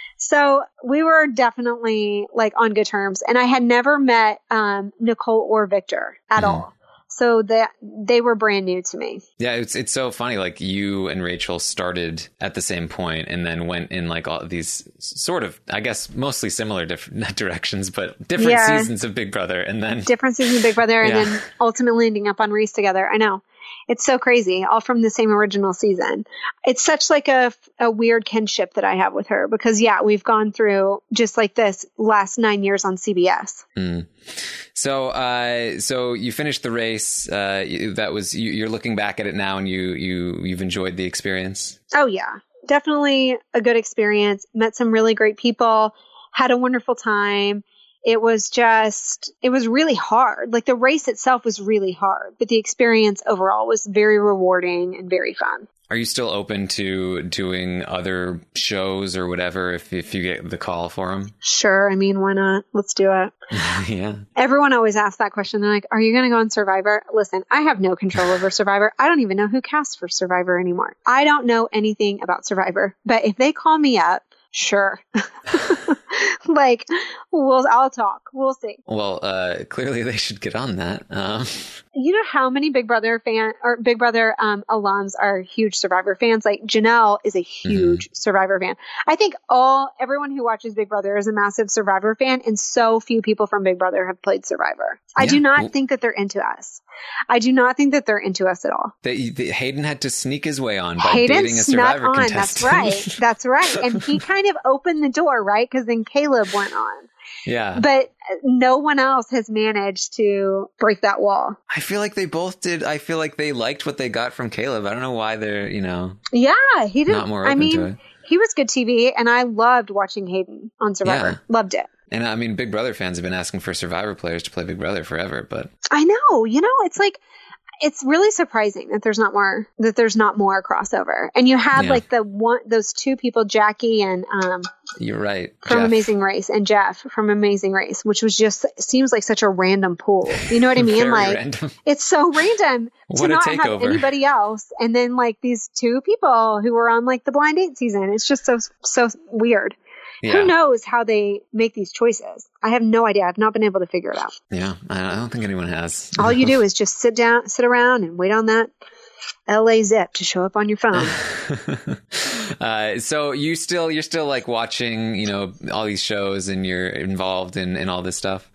Speaker 13: So we were definitely like on good terms. And I had never met um, Nicole or Victor at mm-hmm. all. So that they were brand new to me.
Speaker 12: Yeah, it's it's so funny. Like you and Rachel started at the same point and then went in like all these sort of, I guess, mostly similar diff- directions, but different yeah. seasons of Big Brother, and then
Speaker 13: different seasons of Big Brother, yeah. and then ultimately ending up on Reese together. I know. It's so crazy, all from the same original season. It's such like a, a weird kinship that I have with her because, yeah, we've gone through just like this last nine years on C B S.
Speaker 12: Mm. So, uh, so you finished the race. Uh, that was you, you're looking back at it now, and you you you've enjoyed the experience.
Speaker 13: Oh yeah, definitely a good experience. Met some really great people. Had a wonderful time. It was just, it was really hard. Like the race itself was really hard, but the experience overall was very rewarding and very fun.
Speaker 12: Are you still open to doing other shows or whatever if, if you get the call for them?
Speaker 13: Sure. I mean, why not? Let's do it.
Speaker 12: Yeah.
Speaker 13: Everyone always asks that question. They're like, are you going to go on Survivor? Listen, I have no control over Survivor. I don't even know who casts for Survivor anymore. I don't know anything about Survivor. But if they call me up, sure. Like, we'll, I'll talk. We'll see.
Speaker 12: Well, uh, clearly they should get on that. Um.
Speaker 13: You know how many Big Brother fan or Big Brother um, alums are huge Survivor fans? Like Janelle is a huge mm-hmm. Survivor fan. I think all everyone who watches Big Brother is a massive Survivor fan, and so few people from Big Brother have played Survivor. I yeah. do not well, think that they're into us. I do not think that they're into us at all.
Speaker 12: They, they, Hayden had to sneak his way on by
Speaker 13: Hayden
Speaker 12: dating a Survivor
Speaker 13: on.
Speaker 12: contestant.
Speaker 13: That's right. That's right. And he kind of opened the door, right? Because then Caleb went on.
Speaker 12: Yeah.
Speaker 13: But no one else has managed to break that wall.
Speaker 12: I feel like they both did. I feel like they liked what they got from Caleb. I don't know why they're, you know.
Speaker 13: Yeah, he didn't.
Speaker 12: Not more open
Speaker 13: I mean,
Speaker 12: to it.
Speaker 13: He was good T V, and I loved watching Hayden on Survivor.
Speaker 12: Yeah.
Speaker 13: Loved it.
Speaker 12: And I mean, Big Brother fans have been asking for Survivor players to play Big Brother forever, but.
Speaker 13: I know. You know, it's like. It's really surprising that there's not more that there's not more crossover. And you had
Speaker 12: Yeah.
Speaker 13: like the one those two people, Jackie and um
Speaker 12: You're right.
Speaker 13: from
Speaker 12: Jeff.
Speaker 13: Amazing Race and Jeff from Amazing Race, which was just seems like such a random pool. You know what I mean?
Speaker 12: Very
Speaker 13: like
Speaker 12: random.
Speaker 13: it's so random to
Speaker 12: What a
Speaker 13: not have
Speaker 12: takeover.
Speaker 13: anybody else, and then like these two people who were on like the blind date season. It's just so so weird.
Speaker 12: Yeah.
Speaker 13: Who knows how they make these choices? I have no idea. I've not been able to figure it out.
Speaker 12: Yeah, I I don't think anyone has.
Speaker 13: All you do is just sit down, sit around and wait on that L A zip to show up on your phone.
Speaker 12: uh, so you still, you're still like watching, you know, all these shows and you're involved in, in all this stuff?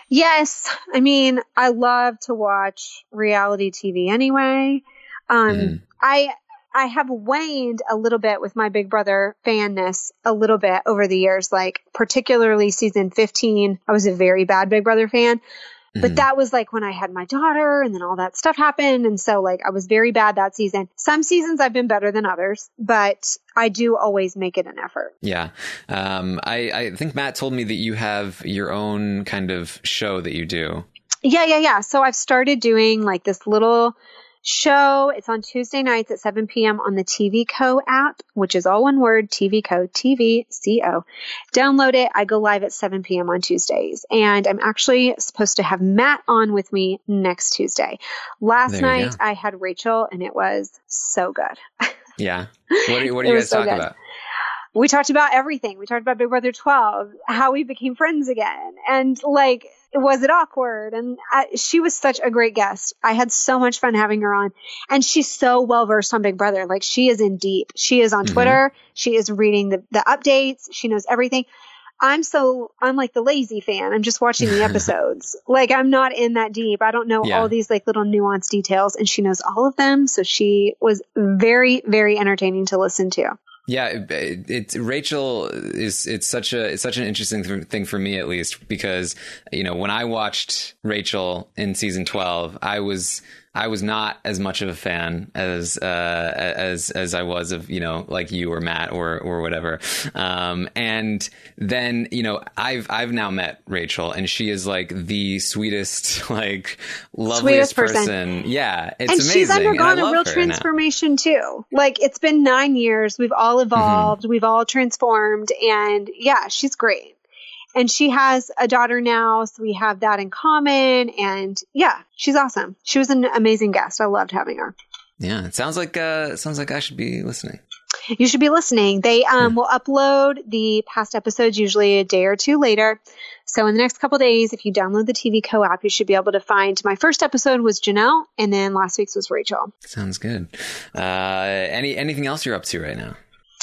Speaker 13: Yes. I mean, I love to watch reality T V anyway. Um,
Speaker 12: Mhm.
Speaker 13: I, I have waned a little bit with my Big Brother fanness a little bit over the years, like particularly season fifteen. I was a very bad Big Brother fan, but
Speaker 12: Mhm.
Speaker 13: that was like when I had my daughter and then all that stuff happened. And so like I was very bad that season. Some seasons I've been better than others, but I do always make it an effort.
Speaker 12: Yeah. Um, I, I think Matt told me that you have your own kind of show that you do.
Speaker 13: Yeah, yeah, yeah. So I've started doing like this little show. It's on Tuesday nights at seven p.m. on the T V Co app, which is all one word, T V Co, T V C O. Download it. I go live at seven p.m. on Tuesdays. And I'm actually supposed to have Matt on with me next Tuesday. Last
Speaker 12: There you
Speaker 13: night
Speaker 12: go.
Speaker 13: I had Rachel, and it was so good.
Speaker 12: Yeah. What do you, what do
Speaker 13: It
Speaker 12: you
Speaker 13: was
Speaker 12: guys
Speaker 13: so
Speaker 12: talk
Speaker 13: good.
Speaker 12: about?
Speaker 13: We talked about everything. We talked about Big Brother twelve, how we became friends again. And like, was it awkward? And I, she was such a great guest. I had so much fun having her on. And she's so well versed on Big Brother. Like she is in deep. She is on
Speaker 12: Mhm.
Speaker 13: Twitter. She is reading the, the updates. She knows everything. I'm so, I'm like the lazy fan. I'm just watching the episodes. Like I'm not in that deep. I don't know
Speaker 12: Yeah.
Speaker 13: all these like little nuanced details, and she knows all of them. So she was very, very entertaining to listen to.
Speaker 12: Yeah, it, it, it's Rachel is it's such a it's such an interesting th- thing for me, at least, because you know when I watched Rachel in season twelve, I was I was not as much of a fan as uh, as as I was of you know like you or Matt or or whatever. Um, and then you know I've I've now met Rachel, and she is like the sweetest, like loveliest
Speaker 13: Sweetest person.
Speaker 12: person. Yeah, it's
Speaker 13: and
Speaker 12: amazing.
Speaker 13: she's undergone
Speaker 12: and I
Speaker 13: a
Speaker 12: love
Speaker 13: real
Speaker 12: her now.
Speaker 13: transformation too. Like it's been nine years. We've all evolved.
Speaker 12: Mm-hmm.
Speaker 13: We've all transformed. And yeah, she's great. And she has a daughter now. So we have that in common. And yeah, she's awesome. She was an amazing guest. I loved having her.
Speaker 12: Yeah, it sounds like uh, it sounds like I should be listening.
Speaker 13: You should be listening. They um, will upload the past episodes usually a day or two later. So in the next couple of days, if you download the T V Co app, you should be able to find my first episode was Janelle, and then last week's was Rachel.
Speaker 12: Sounds good. Uh, any anything else you're up to right now?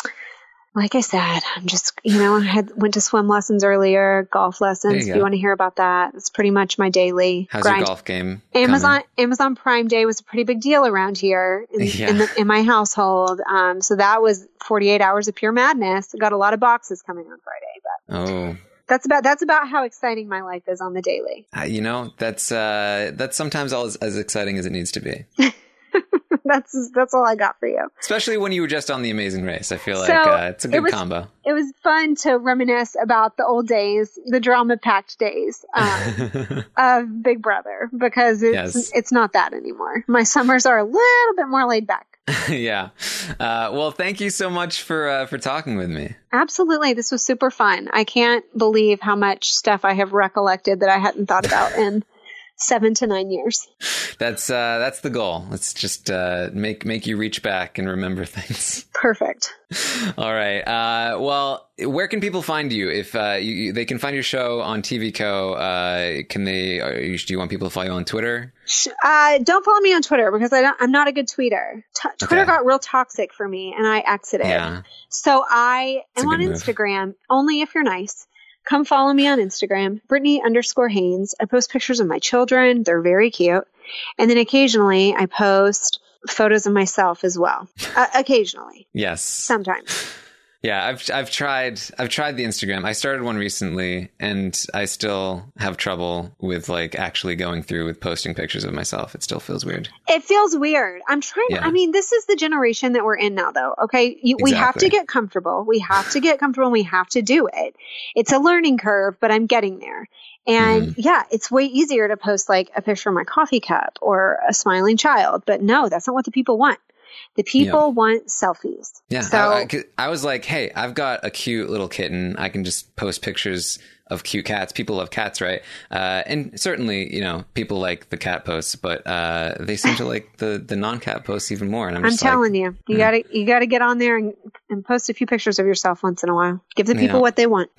Speaker 13: Like I said, I'm just, you know, I had went to swim lessons earlier, golf lessons.
Speaker 12: There you
Speaker 13: If
Speaker 12: go.
Speaker 13: you want to hear about that, it's pretty much my daily
Speaker 12: How's
Speaker 13: grind.
Speaker 12: your golf game?
Speaker 13: Amazon
Speaker 12: coming?
Speaker 13: Amazon Prime Day was a pretty big deal around here in,
Speaker 12: Yeah.
Speaker 13: in, the, in my household. Um, so that was forty-eight hours of pure madness. Got a lot of boxes coming on Friday, but
Speaker 12: Oh,
Speaker 13: that's about that's about how exciting my life is on the daily.
Speaker 12: uh, you know that's uh, that's sometimes all as, as exciting as it needs to be.
Speaker 13: that's that's all I got for you.
Speaker 12: Especially when you were just on The Amazing Race. I feel like
Speaker 13: So,
Speaker 12: uh, it's a good
Speaker 13: it was-
Speaker 12: combo.
Speaker 13: It was fun to reminisce about the old days, the drama-packed days um, of Big Brother, because it's
Speaker 12: Yes.
Speaker 13: it's not that anymore. My summers are a little bit more laid back.
Speaker 12: yeah. Uh, well, thank you so much for uh, for talking with me.
Speaker 13: Absolutely. This was super fun. I can't believe how much stuff I have recollected that I hadn't thought about in seven to nine years.
Speaker 12: That's uh, that's the goal. Let's just uh, make make you reach back and remember things.
Speaker 13: Perfect.
Speaker 12: All right. Uh, well, where can people find you? If uh, you, you, they can find your show on T V Co, uh, can they? Are you, do you want people to follow you on Twitter?
Speaker 13: Uh, don't follow me on Twitter because I don't, I'm not a good tweeter. T- Twitter
Speaker 12: Okay.
Speaker 13: got real toxic for me, and I exited.
Speaker 12: Yeah.
Speaker 13: So I
Speaker 12: It's
Speaker 13: am
Speaker 12: a
Speaker 13: on
Speaker 12: good move.
Speaker 13: Instagram only if you're nice. Come follow me on Instagram, Brittany underscore Haynes. I post pictures of my children. They're very cute. And then occasionally I post photos of myself as well. Uh, occasionally.
Speaker 12: Yes.
Speaker 13: Sometimes.
Speaker 12: Yeah, I've I've tried I've tried the Instagram. I started one recently, and I still have trouble with like actually going through with posting pictures of myself. It still feels weird.
Speaker 13: It feels weird. I'm trying.
Speaker 12: Yeah.
Speaker 13: I mean, this is the generation that we're in now, though. Okay. You, We have to
Speaker 12: Exactly.
Speaker 13: get comfortable. We have to get comfortable and we have to do it. It's a learning curve, but I'm getting there. And
Speaker 12: Mm-hmm.
Speaker 13: yeah, it's way easier to post like a picture of my coffee cup or a smiling child. But no, that's not what the people want. The people
Speaker 12: Yeah.
Speaker 13: want selfies.
Speaker 12: Yeah,
Speaker 13: So
Speaker 12: I, I, 'cause I was like, hey, I've got a cute little kitten. I can just post pictures of cute cats. People love cats, right? Uh, and certainly, you know, people like the cat posts, but uh, they seem to like the, the non-cat posts even more. And I'm,
Speaker 13: I'm
Speaker 12: just
Speaker 13: telling
Speaker 12: like,
Speaker 13: you, you gotta, you gotta get on there and, and post a few pictures of yourself once in a while. Give the people
Speaker 12: Yeah.
Speaker 13: what they want.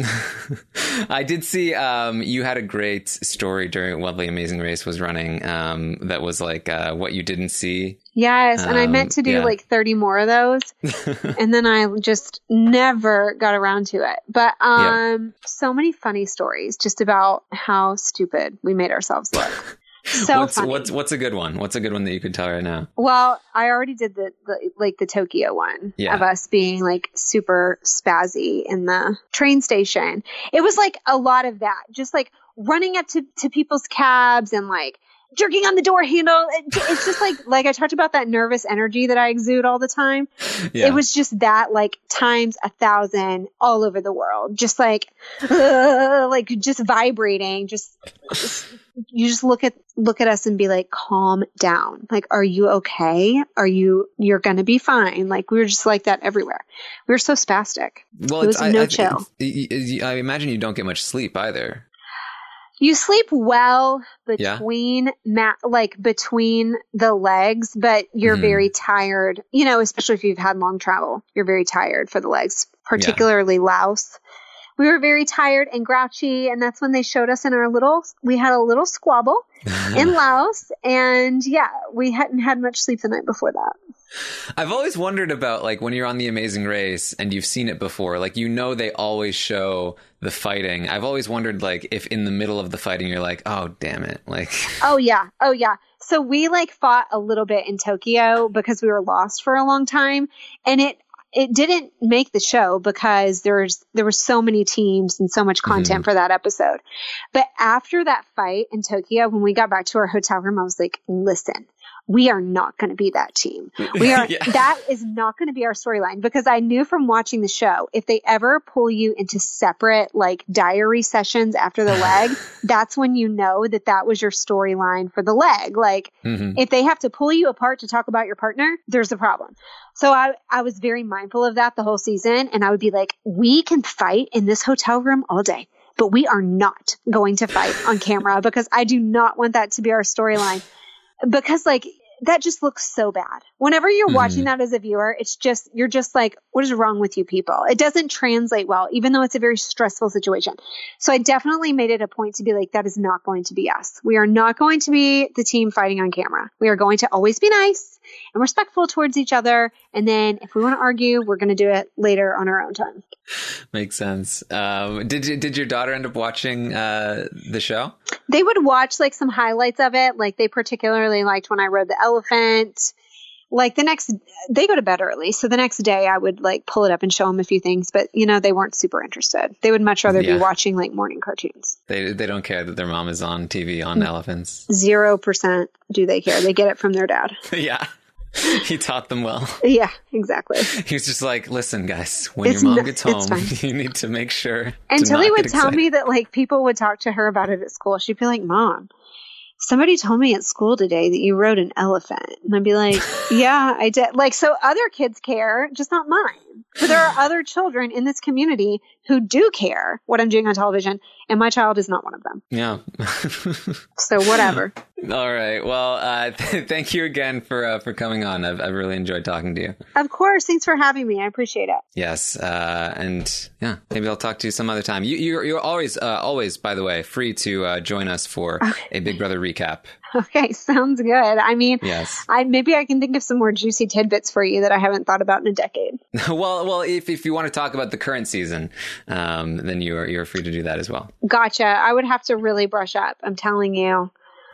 Speaker 12: I did see um, you had a great story during while the Amazing Race was running. Um, that was like uh, what you didn't see.
Speaker 13: Yes, and I
Speaker 12: Um,
Speaker 13: meant to do
Speaker 12: yeah.
Speaker 13: like thirty more of those, and then I just never got around to it. But um, so many funny stories just about how stupid we made ourselves look. So
Speaker 12: what's
Speaker 13: funny.
Speaker 12: what's what's a good one? What's a good one that you could tell right now?
Speaker 13: Well, I already did the, the like the Tokyo one
Speaker 12: Yeah.
Speaker 13: of us being like super spazzy in the train station. It was like a lot of that, just like running up to, to people's cabs and like jerking on the door handle. It, it's just like, like I talked about that nervous energy that I exude all the time.
Speaker 12: Yeah.
Speaker 13: It was just that like times a thousand all over the world, just like, uh, like just vibrating, just, just you just look at look at us and be like, calm down. Like, are you okay? Are you you're gonna be fine? Like, we were just like that everywhere. We were so spastic.
Speaker 12: Well,
Speaker 13: it
Speaker 12: it's,
Speaker 13: was
Speaker 12: I,
Speaker 13: no
Speaker 12: I,
Speaker 13: chill.
Speaker 12: it's- I imagine you don't get much sleep either.
Speaker 13: You sleep well
Speaker 12: Yeah.
Speaker 13: between ma- like between the legs, but you're
Speaker 12: Mhm.
Speaker 13: very tired. You know, especially if you've had long travel, you're very tired for the legs, particularly Laos. We were very tired and grouchy, and that's when they showed us in our little. We had a little squabble in Laos, and yeah, we hadn't had much sleep the night before that.
Speaker 12: I've always wondered about like when you're on The Amazing Race and you've seen it before, like, you know, they always show the fighting. I've always wondered like if in the middle of the fighting, you're like, oh, damn it. Like,
Speaker 13: Oh yeah. Oh yeah. So we like fought a little bit in Tokyo because we were lost for a long time, and it it didn't make the show because there's there were so many teams and so much content
Speaker 12: Mhm.
Speaker 13: for that episode. But after that fight in Tokyo, when we got back to our hotel room, I was like, listen, we are not going to be that team. We are,
Speaker 12: Yeah.
Speaker 13: that is not going to be our storyline, because I knew from watching the show, if they ever pull you into separate like diary sessions after the leg, that's when you know that that was your storyline for the leg. Like,
Speaker 12: Mhm.
Speaker 13: if they have to pull you apart to talk about your partner, there's a problem. So I, I was very mindful of that the whole season. And I would be like, we can fight in this hotel room all day, but we are not going to fight on camera, because I do not want that to be our storyline. Because like, that just looks so bad. Whenever you're
Speaker 12: Mhm.
Speaker 13: watching that as a viewer, it's just, you're just like, what is wrong with you people? It doesn't translate well, even though it's a very stressful situation. So I definitely made it a point to be like, that is not going to be us. We are not going to be the team fighting on camera. We are going to always be nice and respectful towards each other. And then if we want to argue, we're going to do it later on our own time.
Speaker 12: Makes sense. Um, did you, did your daughter end up watching uh, the show?
Speaker 13: They would watch like some highlights of it. Like, they particularly liked when I rode the elephant. Like, the next, they go to bed early. So the next day I would like pull it up and show them a few things, but you know, they weren't super interested. They would much rather
Speaker 12: Yeah.
Speaker 13: be watching like morning cartoons.
Speaker 12: They they don't care that their mom is on T V on elephants.
Speaker 13: Zero percent do they care. They get it from their dad.
Speaker 12: Yeah. He taught them well.
Speaker 13: Yeah, exactly.
Speaker 12: He's just like, listen, guys, when
Speaker 13: It's
Speaker 12: your mom
Speaker 13: no-
Speaker 12: gets
Speaker 13: it's
Speaker 12: home,
Speaker 13: fine.
Speaker 12: you need to make sure. to
Speaker 13: Until
Speaker 12: not
Speaker 13: he would
Speaker 12: get
Speaker 13: tell
Speaker 12: excited.
Speaker 13: me that like people would talk to her about it at school. She'd be like, Mom, somebody told me at school today that you rode an elephant. And I'd be like, yeah, I did. Like, so other kids care, just not mine. But there are other children in this community who do care what I'm doing on television, and my child is not one of them.
Speaker 12: Yeah.
Speaker 13: So whatever.
Speaker 12: All right. Well, uh, th- thank you again for uh, for coming on. I've, I've really enjoyed talking to you.
Speaker 13: Of course. Thanks for having me. I appreciate it.
Speaker 12: Yes. Uh, and yeah, maybe I'll talk to you some other time. You, you're, you're always, uh, always, by the way, free to uh, join us for okay. a Big Brother recap.
Speaker 13: Okay. Sounds good. I mean,
Speaker 12: yes.
Speaker 13: I maybe I can think of some more juicy tidbits for you that I haven't thought about in a decade.
Speaker 12: well, well, if, if you want to talk about the current season, um, then you are, you're free to do that as well.
Speaker 13: Gotcha. I would have to really brush up. I'm telling you.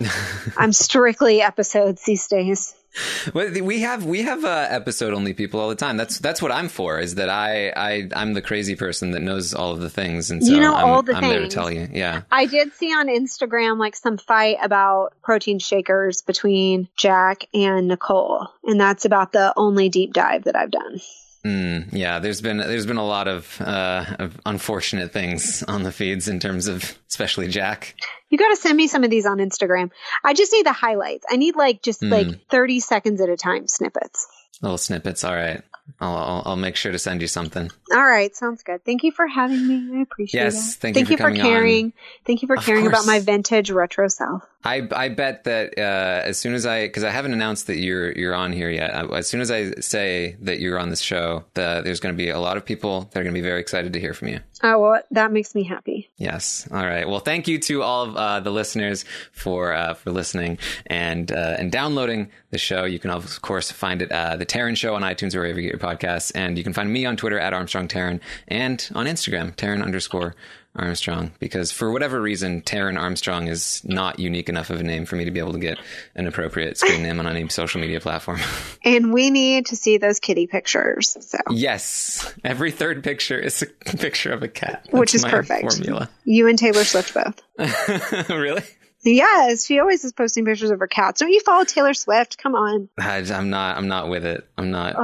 Speaker 13: I'm strictly episodes these days.
Speaker 12: Well, we have we have uh, episode only people all the time. That's that's what I'm for. Is that I I I'm the crazy person that knows all of the things, and so
Speaker 13: you know
Speaker 12: I'm,
Speaker 13: all the
Speaker 12: I'm
Speaker 13: things.
Speaker 12: there to tell you. Yeah,
Speaker 13: I did see on Instagram like some fight about protein shakers between Jack and Nicole, and that's about the only deep dive that I've done.
Speaker 12: Mm, yeah, there's been there's been a lot of, uh, of unfortunate things on the feeds in terms of especially Jack.
Speaker 13: You got to send me some of these on Instagram. I just need the highlights. I need like just mm. like thirty seconds at a time snippets.
Speaker 12: Little snippets. All right. I'll, I'll I'll make sure to send you something.
Speaker 13: All right, sounds good. Thank you for having me. I appreciate
Speaker 12: yes,
Speaker 13: it.
Speaker 12: Yes, thank,
Speaker 13: thank
Speaker 12: you for,
Speaker 13: you for caring.
Speaker 12: On.
Speaker 13: Thank you for
Speaker 12: of
Speaker 13: caring
Speaker 12: course.
Speaker 13: about my vintage retro self.
Speaker 12: I I bet that uh, as soon as I because I haven't announced that you're you're on here yet. As soon as I say that you're on this show, the, there's going to be a lot of people that are going to be very excited to hear from you.
Speaker 13: Oh, well, that makes me happy.
Speaker 12: Yes. All right. Well, thank you to all of uh, the listeners for uh, for listening and uh, and downloading the show. You can of course find it uh, the Taryn Show on iTunes or wherever you get your podcasts, and you can find me on Twitter at Armstrong Taryn and on Instagram Taryn underscore Armstrong, because for whatever reason, Taryn Armstrong is not unique enough of a name for me to be able to get an appropriate screen name on any social media platform.
Speaker 13: And we need to see those kitty pictures. So
Speaker 12: yes, every third picture is a picture of a cat. That's
Speaker 13: which is
Speaker 12: my
Speaker 13: perfect.
Speaker 12: Formula.
Speaker 13: You and Taylor Swift both.
Speaker 12: Really?
Speaker 13: Yes, she always is posting pictures of her cats. Don't you follow Taylor Swift? Come on.
Speaker 12: I, I'm not. I'm not with it. I'm not.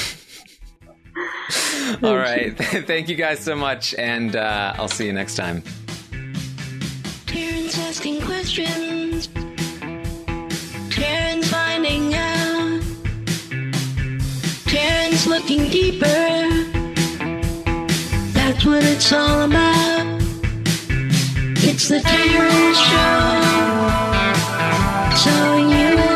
Speaker 12: All right. Thank you guys so much, and uh, I'll see you next time.
Speaker 14: Taryn's asking questions. Taryn's finding out. Taryn's looking deeper. That's what it's all about. It's the Taryn Show. So you